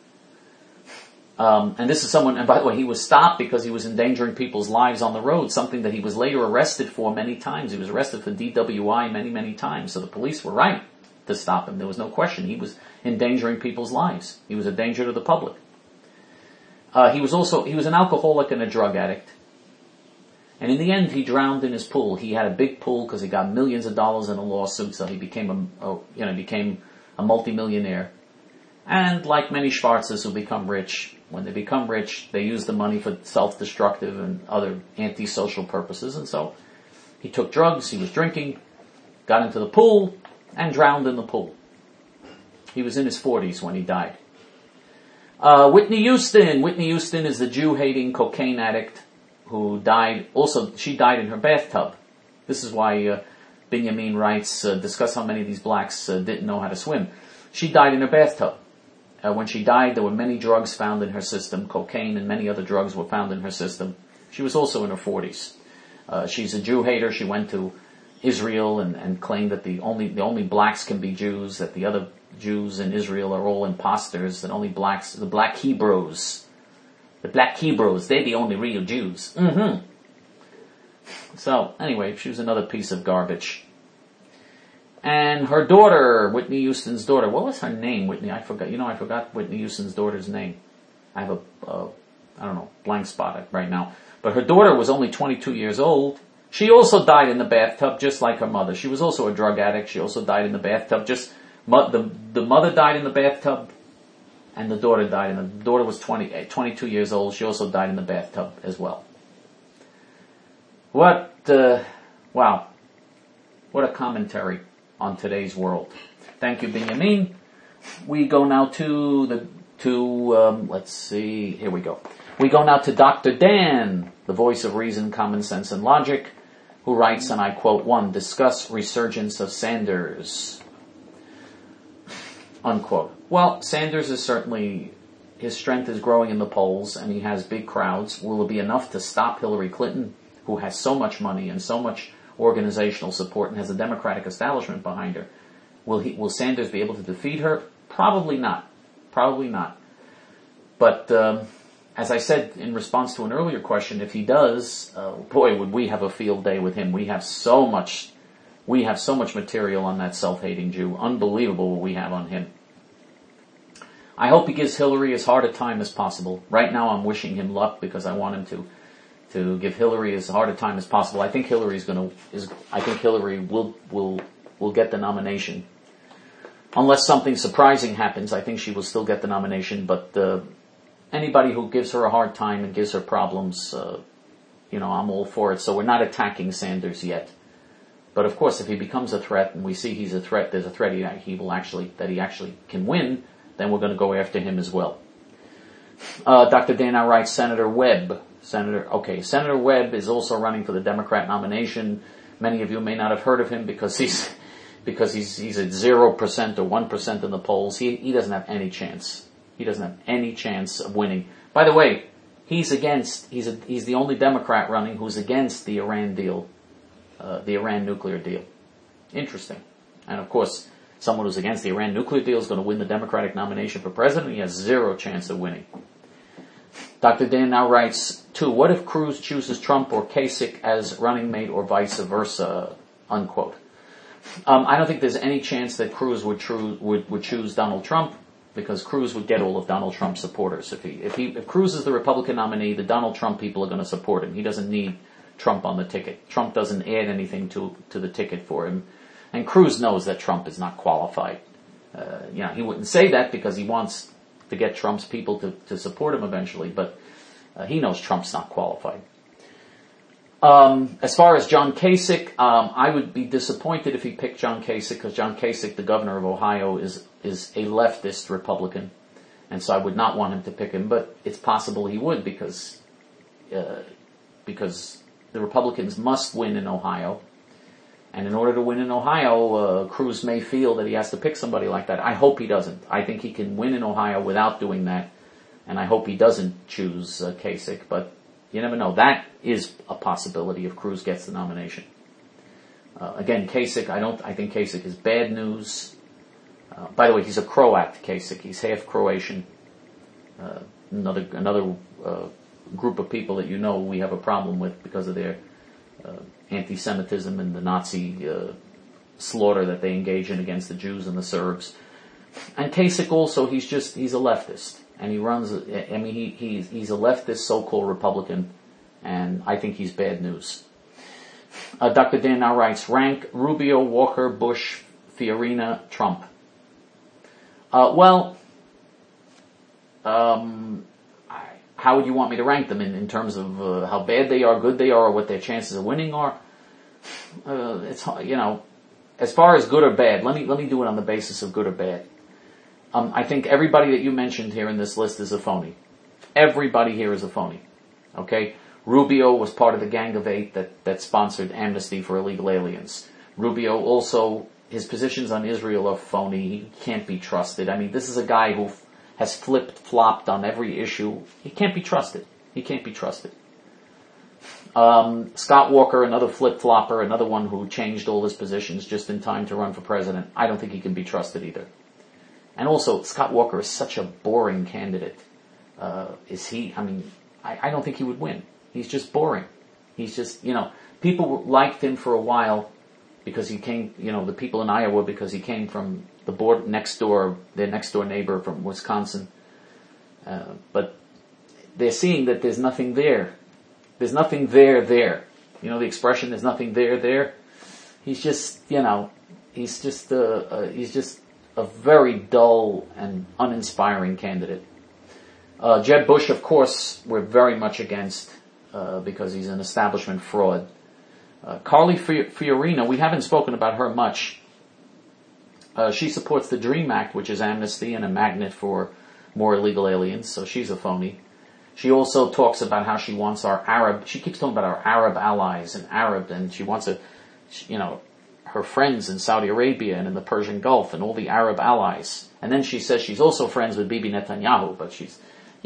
And this is someone, and by the way, he was stopped because he was endangering people's lives on the road, something that he was later arrested for many times. He was arrested for DWI many, many times. So the police were right to stop him. There was no question. He was endangering people's lives. He was a danger to the public. He was an alcoholic and a drug addict. And in the end, he drowned in his pool. He had a big pool because he got millions of dollars in a lawsuit, so he became a multimillionaire. And like many Schwarzes who become rich, when they become rich, they use the money for self-destructive and other antisocial purposes. And so he took drugs, he was drinking, got into the pool, and drowned in the pool. He was in his 40s when he died. Whitney Houston. Whitney Houston is the Jew-hating cocaine addict who died. Also, she died in her bathtub. This is why Benjamin writes, discuss how many of these blacks didn't know how to swim. She died in her bathtub. When she died, there were many drugs found in her system. Cocaine and many other drugs were found in her system. She was also in her 40s. She's a Jew hater. She went to Israel and claimed that the only blacks can be Jews, that the other Jews in Israel are all imposters, that only blacks, the black Hebrews, they're the only real Jews. So, anyway, she was another piece of garbage. And her daughter, Whitney Houston's daughter, what was her name, Whitney? I forgot Whitney Houston's daughter's name. I have blank spot right now. But her daughter was only 22 years old. She also died in the bathtub, just like her mother. She was also a drug addict. She also died in the bathtub. The mother died in the bathtub, and the daughter died. The daughter was 22 years old. She also died in the bathtub as well. What a commentary on today's world. Thank you, Benjamin. We go now let's see, here we go. We go now to Dr. Dan, the voice of reason, common sense, and logic, who writes, and I quote, 1, discuss resurgence of Sanders, unquote. Well, Sanders is certainly, his strength is growing in the polls, and he has big crowds. Will it be enough to stop Hillary Clinton, who has so much money and so much organizational support and has a Democratic establishment behind her? Will Sanders be able to defeat her? Probably not. But as I said in response to an earlier question, if he does, boy, would we have a field day with him. We have so much material on that self-hating Jew. Unbelievable what we have on him. I hope he gives Hillary as hard a time as possible. Right now I'm wishing him luck because I want him to give Hillary as hard a time as possible. I think Hillary will get the nomination. Unless something surprising happens, I think she will still get the nomination, but anybody who gives her a hard time and gives her problems, I'm all for it. So we're not attacking Sanders yet. But of course, if he becomes a threat and we see he's a threat, there's a threat he actually can win, then we're going to go after him as well. Dr. Dan now writes, Senator Webb. Senator Webb is also running for the Democrat nomination. Many of you may not have heard of him because he's at 0% or 1% in the polls. He doesn't have any chance. He doesn't have any chance of winning. By the way, he's the only Democrat running who's against the Iran deal, the Iran nuclear deal. Interesting. And of course, someone who's against the Iran nuclear deal is going to win the Democratic nomination for president. He has 0 chance of winning. Dr. Dan now writes, 2, what if Cruz chooses Trump or Kasich as running mate or vice versa, unquote. I don't think there's any chance that Cruz would choose Donald Trump, because Cruz would get all of Donald Trump's supporters. If Cruz is the Republican nominee, the Donald Trump people are going to support him. He doesn't need Trump on the ticket. Trump doesn't add anything to the ticket for him. And Cruz knows that Trump is not qualified. He wouldn't say that because he wants to get Trump's people to support him eventually, but he knows Trump's not qualified. As far as John Kasich, I would be disappointed if he picked John Kasich, because John Kasich, the governor of Ohio, is a leftist Republican, and so I would not want him to pick him. But it's possible he would, because the Republicans must win in Ohio, and in order to win in Ohio, Cruz may feel that he has to pick somebody like that. I hope he doesn't. I think he can win in Ohio without doing that, and I hope he doesn't choose Kasich, but you never know. That is a possibility if Cruz gets the nomination. Again, Kasich, I think Kasich is bad news. By the way, he's a Croat, Kasich. He's half Croatian. Another group of people that we have a problem with because of their anti-Semitism and the Nazi slaughter that they engage in against the Jews and the Serbs. And Kasich also, he's a leftist. And he runs, he's a leftist so-called Republican, and I think he's bad news. Dr. Dan now writes, rank Rubio, Walker, Bush, Fiorina, Trump. How would you want me to rank them in terms of how bad they are, good they are, or what their chances of winning are? It's, as far as good or bad, let me do it on the basis of good or bad. I think everybody that you mentioned here in this list is a phony. Everybody here is a phony. Okay? Rubio was part of the Gang of Eight that sponsored amnesty for illegal aliens. Rubio also, his positions on Israel are phony. He can't be trusted. I mean, this is a guy who has flipped-flopped on every issue. He can't be trusted. He can't be trusted. Scott Walker, another flip-flopper, another one who changed all his positions just in time to run for president. I don't think he can be trusted either. And also, Scott Walker is such a boring candidate. Is he? I mean, I don't think he would win. He's just boring. He's just, people liked him for a while because he came, the people in Iowa, because he came from the board next door, their next door neighbor from Wisconsin. But they're seeing that there's nothing there. There's nothing there. You know the expression, there's nothing there? He's just, he's just a very dull and uninspiring candidate. Jeb Bush, of course, we're very much against, because he's an establishment fraud. Carly Fiorina, we haven't spoken about her much. She supports the DREAM Act, which is amnesty and a magnet for more illegal aliens, so she's a phony. She also talks about how she wants she keeps talking about our Arab allies and she wants her friends in Saudi Arabia and in the Persian Gulf and all the Arab allies. And then she says she's also friends with Bibi Netanyahu, but she's,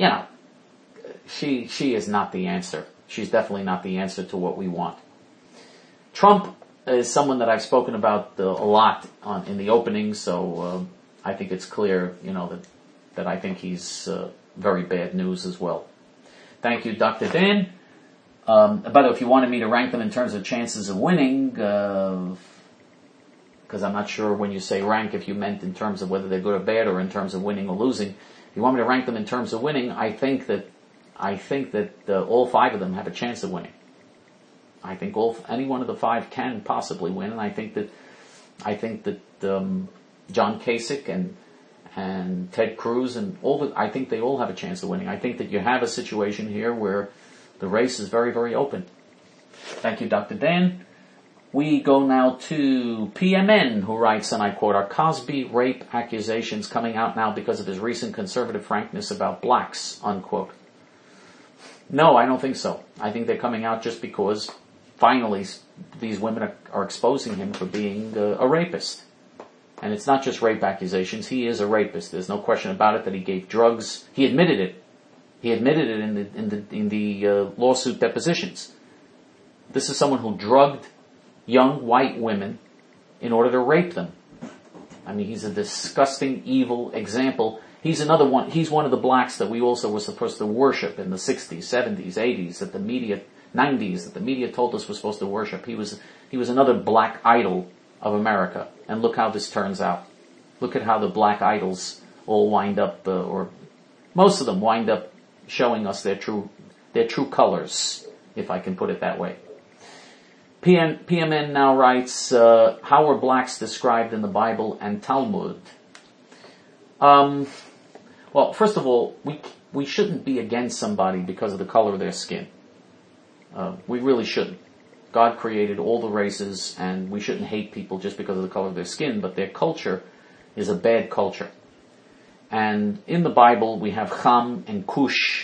she is not the answer. She's definitely not the answer to what we want. Trump is someone that I've spoken about a lot in the opening, so I think it's clear, that I think he's very bad news as well. Thank you, Dr. Dan. But if you wanted me to rank them in terms of chances of winning, because I'm not sure when you say rank if you meant in terms of whether they're good or bad or in terms of winning or losing. If you want me to rank them in terms of winning, I think that all five of them have a chance of winning. I think any one of the five can possibly win, and I think that John Kasich and Ted Cruz and I think they all have a chance of winning. I think that you have a situation here where the race is very, very open. Thank you, Dr. Dan. We go now to PMN, who writes, and I quote, "Are Cosby rape accusations coming out now because of his recent conservative frankness about blacks?" unquote. No, I don't think so. I think they're coming out just because finally these women are exposing him for being a rapist. And it's not just rape accusations. He is a rapist. There's no question about it that he gave drugs. He admitted it. He admitted it in the lawsuit depositions. This is someone who drugged young white women in order to rape them. I mean, he's a disgusting, evil example. He's another one. He's one of the blacks that we also were supposed to worship in the 60s, 70s, 80s, 90s, that the media told us we're supposed to worship. He was another black idol of America. And look how this turns out. Look at how the black idols all wind up, or most of them wind up showing us their true colors, if I can put it that way. PMN now writes, how were blacks described in the Bible and Talmud? Well, first of all, we shouldn't be against somebody because of the color of their skin. We really shouldn't. God created all the races, and we shouldn't hate people just because of the color of their skin, but their culture is a bad culture. And in the Bible, we have Ham and Cush.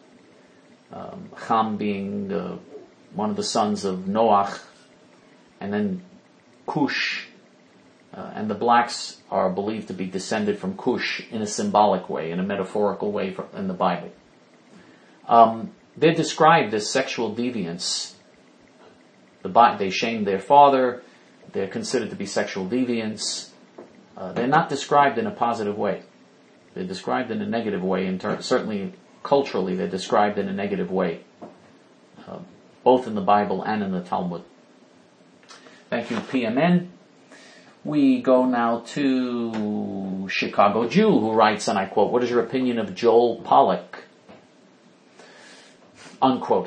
Ham being one of the sons of Noach, and then Cush. And the blacks are believed to be descended from Cush in a symbolic way, in a metaphorical way in the Bible. They're described as sexual deviants. They shamed their father. They're considered to be sexual deviants. They're not described in a positive way. They're described in a negative way. Certainly culturally, they're described in a negative way, both in the Bible and in the Talmud. Thank you, PMN. We go now to Chicago Jew, who writes, and I quote, "What is your opinion of Joel Pollak?" Unquote.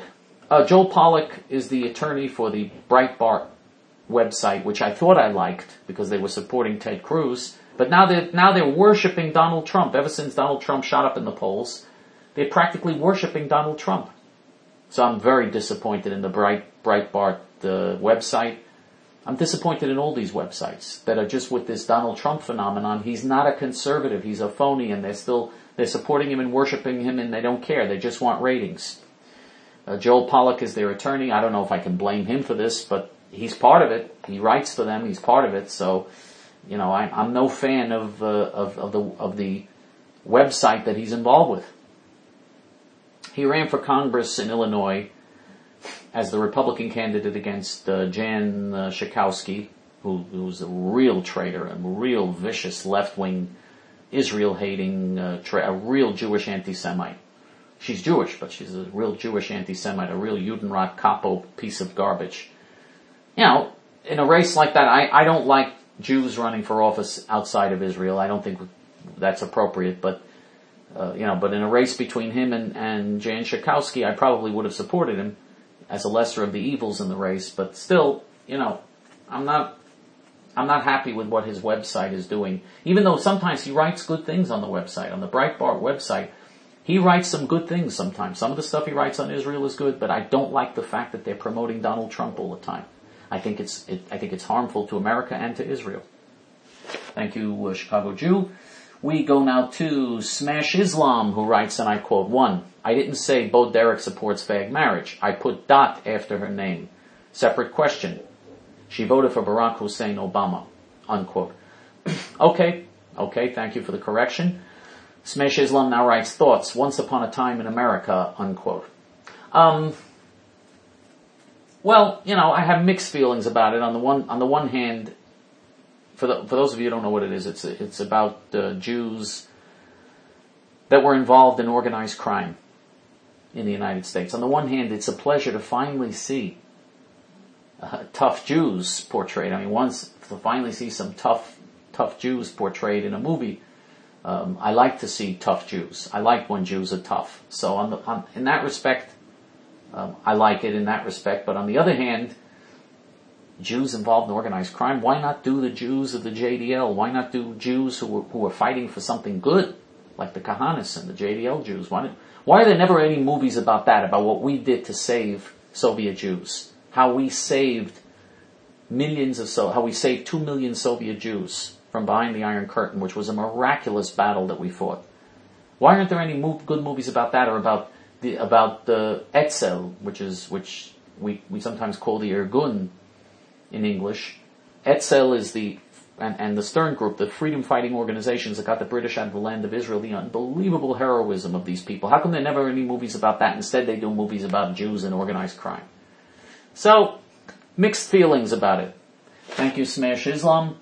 Joel Pollack is the attorney for the Breitbart website, which I thought I liked because they were supporting Ted Cruz. But now they're worshiping Donald Trump. Ever since Donald Trump shot up in the polls, they're practically worshiping Donald Trump. So I'm very disappointed in the Breitbart website. I'm disappointed in all these websites that are just with this Donald Trump phenomenon. He's not a conservative. He's a phony, and they're supporting him and worshiping him, and they don't care. They just want ratings. Joel Pollack is their attorney. I don't know if I can blame him for this, but he's part of it. He writes for them. He's part of it. So, I'm no fan of the website that he's involved with. He ran for Congress in Illinois as the Republican candidate against Jan Schakowsky, who's a real traitor, a real vicious left-wing, Israel-hating, a real Jewish anti-Semite. She's Jewish, but she's a real Jewish anti-Semite, a real Judenrat capo piece of garbage. In a race like that, I don't like Jews running for office outside of Israel. I don't think that's appropriate, but but in a race between him and Jan Schakowsky, I probably would have supported him as a lesser of the evils in the race. But still, I'm not happy with what his website is doing. Even though sometimes he writes good things on the website, on the Breitbart website, he writes some good things sometimes. Some of the stuff he writes on Israel is good, but I don't like the fact that they're promoting Donald Trump all the time. I think it's harmful to America and to Israel. Thank you, Chicago Jew. We go now to Smash Islam, who writes, and I quote, 1. I didn't say Bo Derek supports fag marriage. I put dot after her name. Separate question. She voted for Barack Hussein Obama. Unquote. Okay, thank you for the correction. Smash Islam now writes, thoughts, once upon a time in America, unquote. Well, I have mixed feelings about it. On the one hand, for those of you who don't know what it is, it's about Jews that were involved in organized crime in the United States. On the one hand, it's a pleasure to finally see tough Jews portrayed. To finally see some tough Jews portrayed in a movie. I like to see tough Jews. I like when Jews are tough. So in that respect, I like it in that respect. But on the other hand, Jews involved in organized crime, why not do the Jews of the JDL? Why not do Jews who are fighting for something good, like the Kahanis and the JDL Jews? Why are there never any movies about that, about what we did to save Soviet Jews? How we saved how we saved 2 million Soviet Jews from behind the Iron Curtain, which was a miraculous battle that we fought. Why aren't there any good movies about that, or about the Etzel, which we sometimes call the Irgun in English? Etzel is and the Stern Group, the freedom fighting organizations that got the British out of the land of Israel, the unbelievable heroism of these people. How come there are never any movies about that? Instead they do movies about Jews and organized crime. So, mixed feelings about it. Thank you, Smash Islam.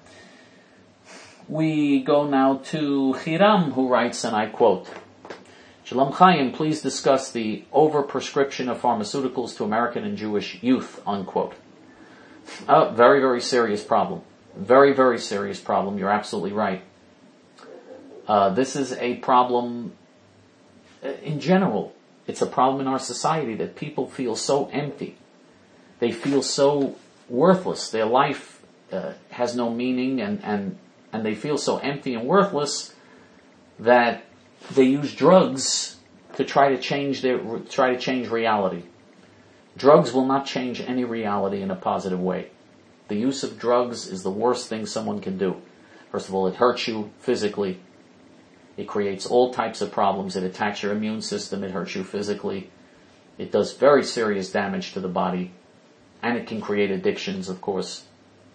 We go now to Hiram, who writes, and I quote, Shalom Chaim, please discuss the overprescription of pharmaceuticals to American and Jewish youth, unquote. Very, very serious problem. Very, very serious problem. You're absolutely right. This is a problem in general. It's a problem in our society that people feel so empty. They feel so worthless. Their life has no meaning, and they feel so empty and worthless that they use drugs to try to change reality. Drugs will not change any reality in a positive way. The use of drugs is the worst thing someone can do. First of all, it hurts you physically. It creates all types of problems. It attacks your immune system. It hurts you physically. It does very serious damage to the body. And it can create addictions, of course.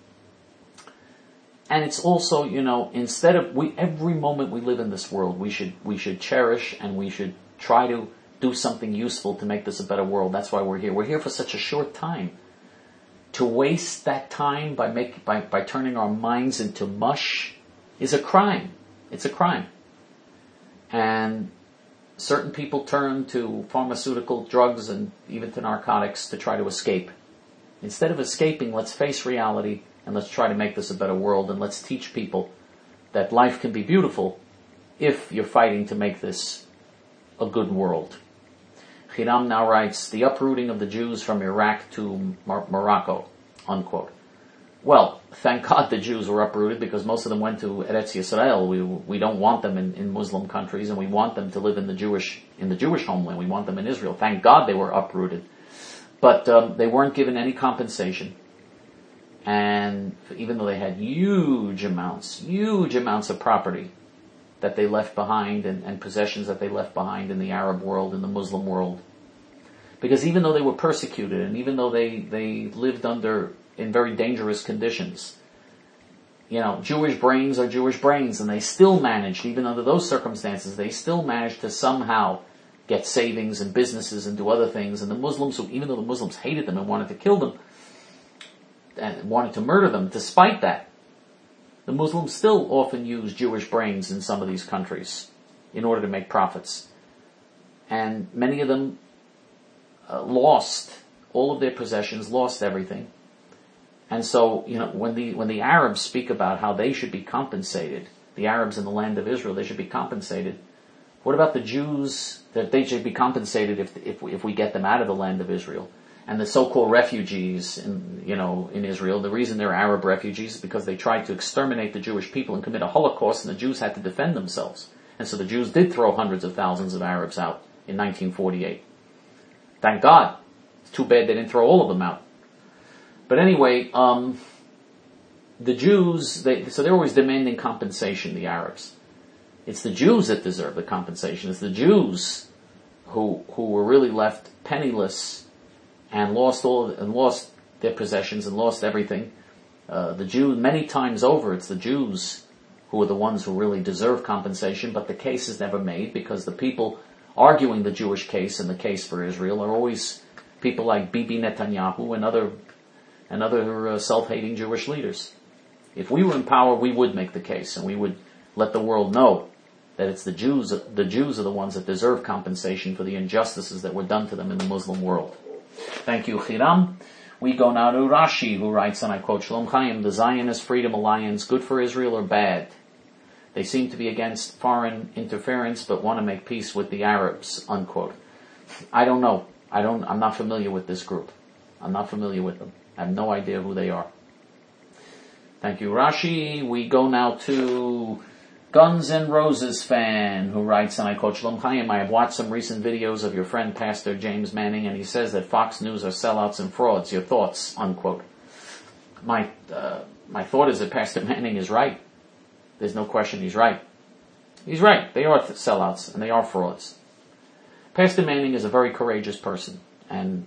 And it's also, every moment we live in this world, we should cherish, and we should try to do something useful to make this a better world. That's why we're here. We're here for such a short time. To waste that time by turning our minds into mush is a crime. It's a crime. And certain people turn to pharmaceutical drugs and even to narcotics to try to escape. Instead of escaping, let's face reality and let's try to make this a better world, and let's teach people that life can be beautiful if you're fighting to make this a good world. Hiram now writes, the uprooting of the Jews from Iraq to Morocco, unquote. Well, thank God the Jews were uprooted because most of them went to Eretz Yisrael. We don't want them in Muslim countries, and we want them to live in the Jewish homeland. We want them in Israel. Thank God they were uprooted. But they weren't given any compensation. And even though they had huge amounts of property that they left behind and possessions that they left behind in the Arab world, in the Muslim world. Because even though they were persecuted and even though they lived in very dangerous conditions, Jewish brains are Jewish brains, and they still managed, even under those circumstances, they still managed to somehow get savings and businesses and do other things. And the Muslims, even though the Muslims hated them and wanted to kill them and wanted to murder them, despite that, the Muslims still often use Jewish brains in some of these countries in order to make profits. And many of them lost all of their possessions, lost everything. And so, when the Arabs speak about how they should be compensated, the Arabs in the land of Israel, they should be compensated. What about the Jews that they should be compensated if we get them out of the land of Israel? And the so-called refugees in Israel, the reason they're Arab refugees is because they tried to exterminate the Jewish people and commit a Holocaust, and the Jews had to defend themselves. And so the Jews did throw hundreds of thousands of Arabs out in 1948. Thank God. It's too bad they didn't throw all of them out. But anyway, the Jews, they're always demanding compensation, the Arabs. It's the Jews that deserve the compensation. It's the Jews who were really left penniless and lost their possessions and lost everything. The Jews, many times over, it's the Jews who are the ones who really deserve compensation, but the case is never made because the people arguing the Jewish case and the case for Israel are always people like Bibi Netanyahu and other self-hating Jewish leaders. If we were in power, we would make the case, and we would let the world know that it's the Jews. The Jews are the ones that deserve compensation for the injustices that were done to them in the Muslim world. Thank you, Hiram. We go now to Rashi, who writes, and I quote, Shalom Chaim, the Zionist Freedom Alliance, good for Israel or bad? They seem to be against foreign interference, but want to make peace with the Arabs, unquote. I don't know. I'm not familiar with this group. I'm not familiar with them. I have no idea who they are. Thank you, Rashi. We go now to Guns N' Roses fan, who writes, and I quote, Shalom Chaim, I have watched some recent videos of your friend Pastor James Manning, and he says that Fox News are sellouts and frauds. Your thoughts, unquote. My thought is that Pastor Manning is right. There's no question he's right. He's right. They are sellouts and they are frauds. Pastor Manning is a very courageous person, and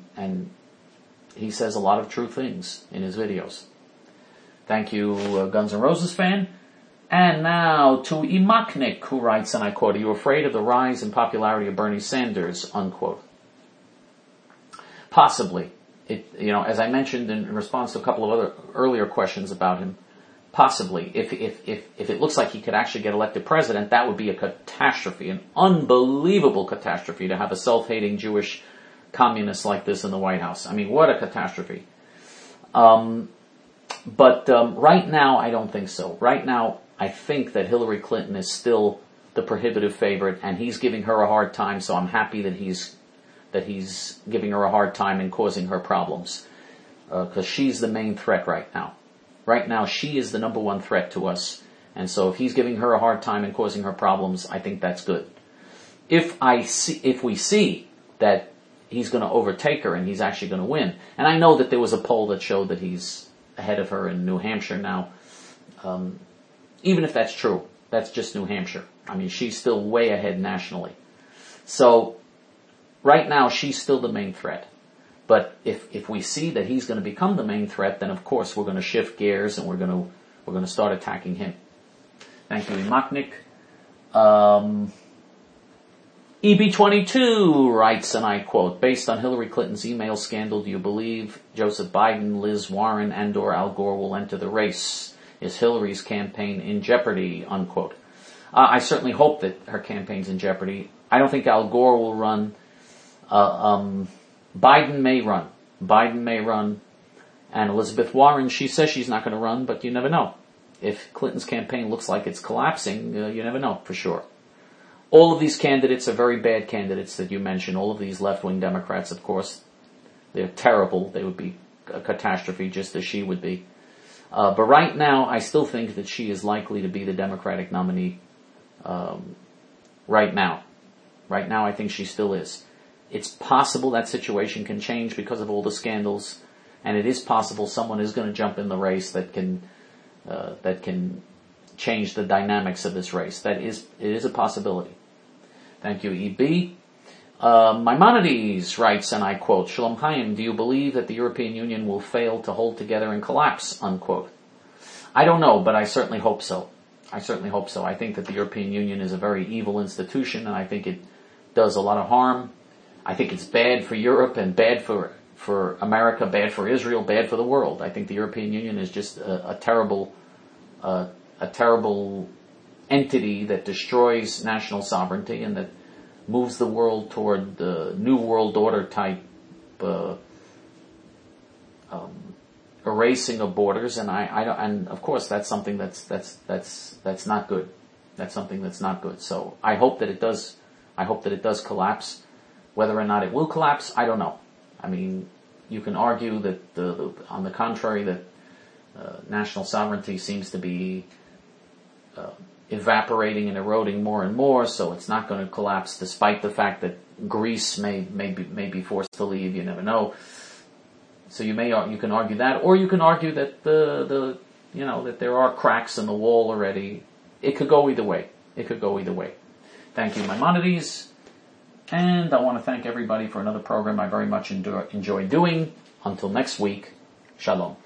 he says a lot of true things in his videos. Thank you, Guns N' Roses fan. And now to Imaknik, who writes, and I quote, are you afraid of the rise in popularity of Bernie Sanders, unquote? Possibly. As I mentioned in response to a couple of other earlier questions about him, possibly. If it looks like he could actually get elected president, that would be a catastrophe, an unbelievable catastrophe to have a self-hating Jewish communist like this in the White House. I mean, what a catastrophe. But right now, I don't think so. Right now, I think that Hillary Clinton is still the prohibitive favorite, and he's giving her a hard time, so I'm happy that he's giving her a hard time and causing her problems. Because she's the main threat right now. Right now, she is the number one threat to us. And so if he's giving her a hard time and causing her problems, I think that's good. If we see that he's going to overtake her and he's actually going to win, and I know that there was a poll that showed that he's ahead of her in New Hampshire now. Even if that's true, that's just New Hampshire. I mean, she's still way ahead nationally. So, right now, she's still the main threat. But if we see that he's going to become the main threat, then of course we're going to shift gears and we're going to start attacking him. Thank you, Imaknik. EB22 writes, and I quote, based on Hillary Clinton's email scandal, do you believe Joseph Biden, Liz Warren, and/or Al Gore will enter the race? Is Hillary's campaign in jeopardy? Unquote. I certainly hope that her campaign's in jeopardy. I don't think Al Gore will run. Biden may run. And Elizabeth Warren, she says she's not going to run, but you never know. If Clinton's campaign looks like it's collapsing, you never know for sure. All of these candidates are very bad candidates that you mentioned. All of these left-wing Democrats, of course, they're terrible. They would be a catastrophe just as she would be. But right now, I still think that she is likely to be the Democratic nominee. Right now, I think she still is. It's possible that situation can change because of all the scandals, and it is possible someone is going to jump in the race that can change the dynamics of this race. It is a possibility. Thank you, E.B. Maimonides writes, and I quote, Shalom Chaim, do you believe that the European Union will fail to hold together and collapse, unquote? I don't know, but I certainly hope so. I think that the European Union is a very evil institution, and I think it does a lot of harm. I think it's bad for Europe and bad for America, bad for Israel, bad for the world. I think the European Union is just a terrible entity that destroys national sovereignty and that moves the world toward the New World Order type erasing of borders, and and of course that's something that's not good. That's something that's not good. So I hope that it does. I hope that it does collapse. Whether or not it will collapse, I don't know. I mean, you can argue that on the contrary, that national sovereignty seems to be evaporating and eroding more and more, so it's not going to collapse, despite the fact that Greece may be forced to leave. You never know. So you can argue that, or you can argue that that there are cracks in the wall already. It could go either way. Thank you, Maimonides. And I want to thank everybody for another program I very much enjoy doing. Until next week, Shalom.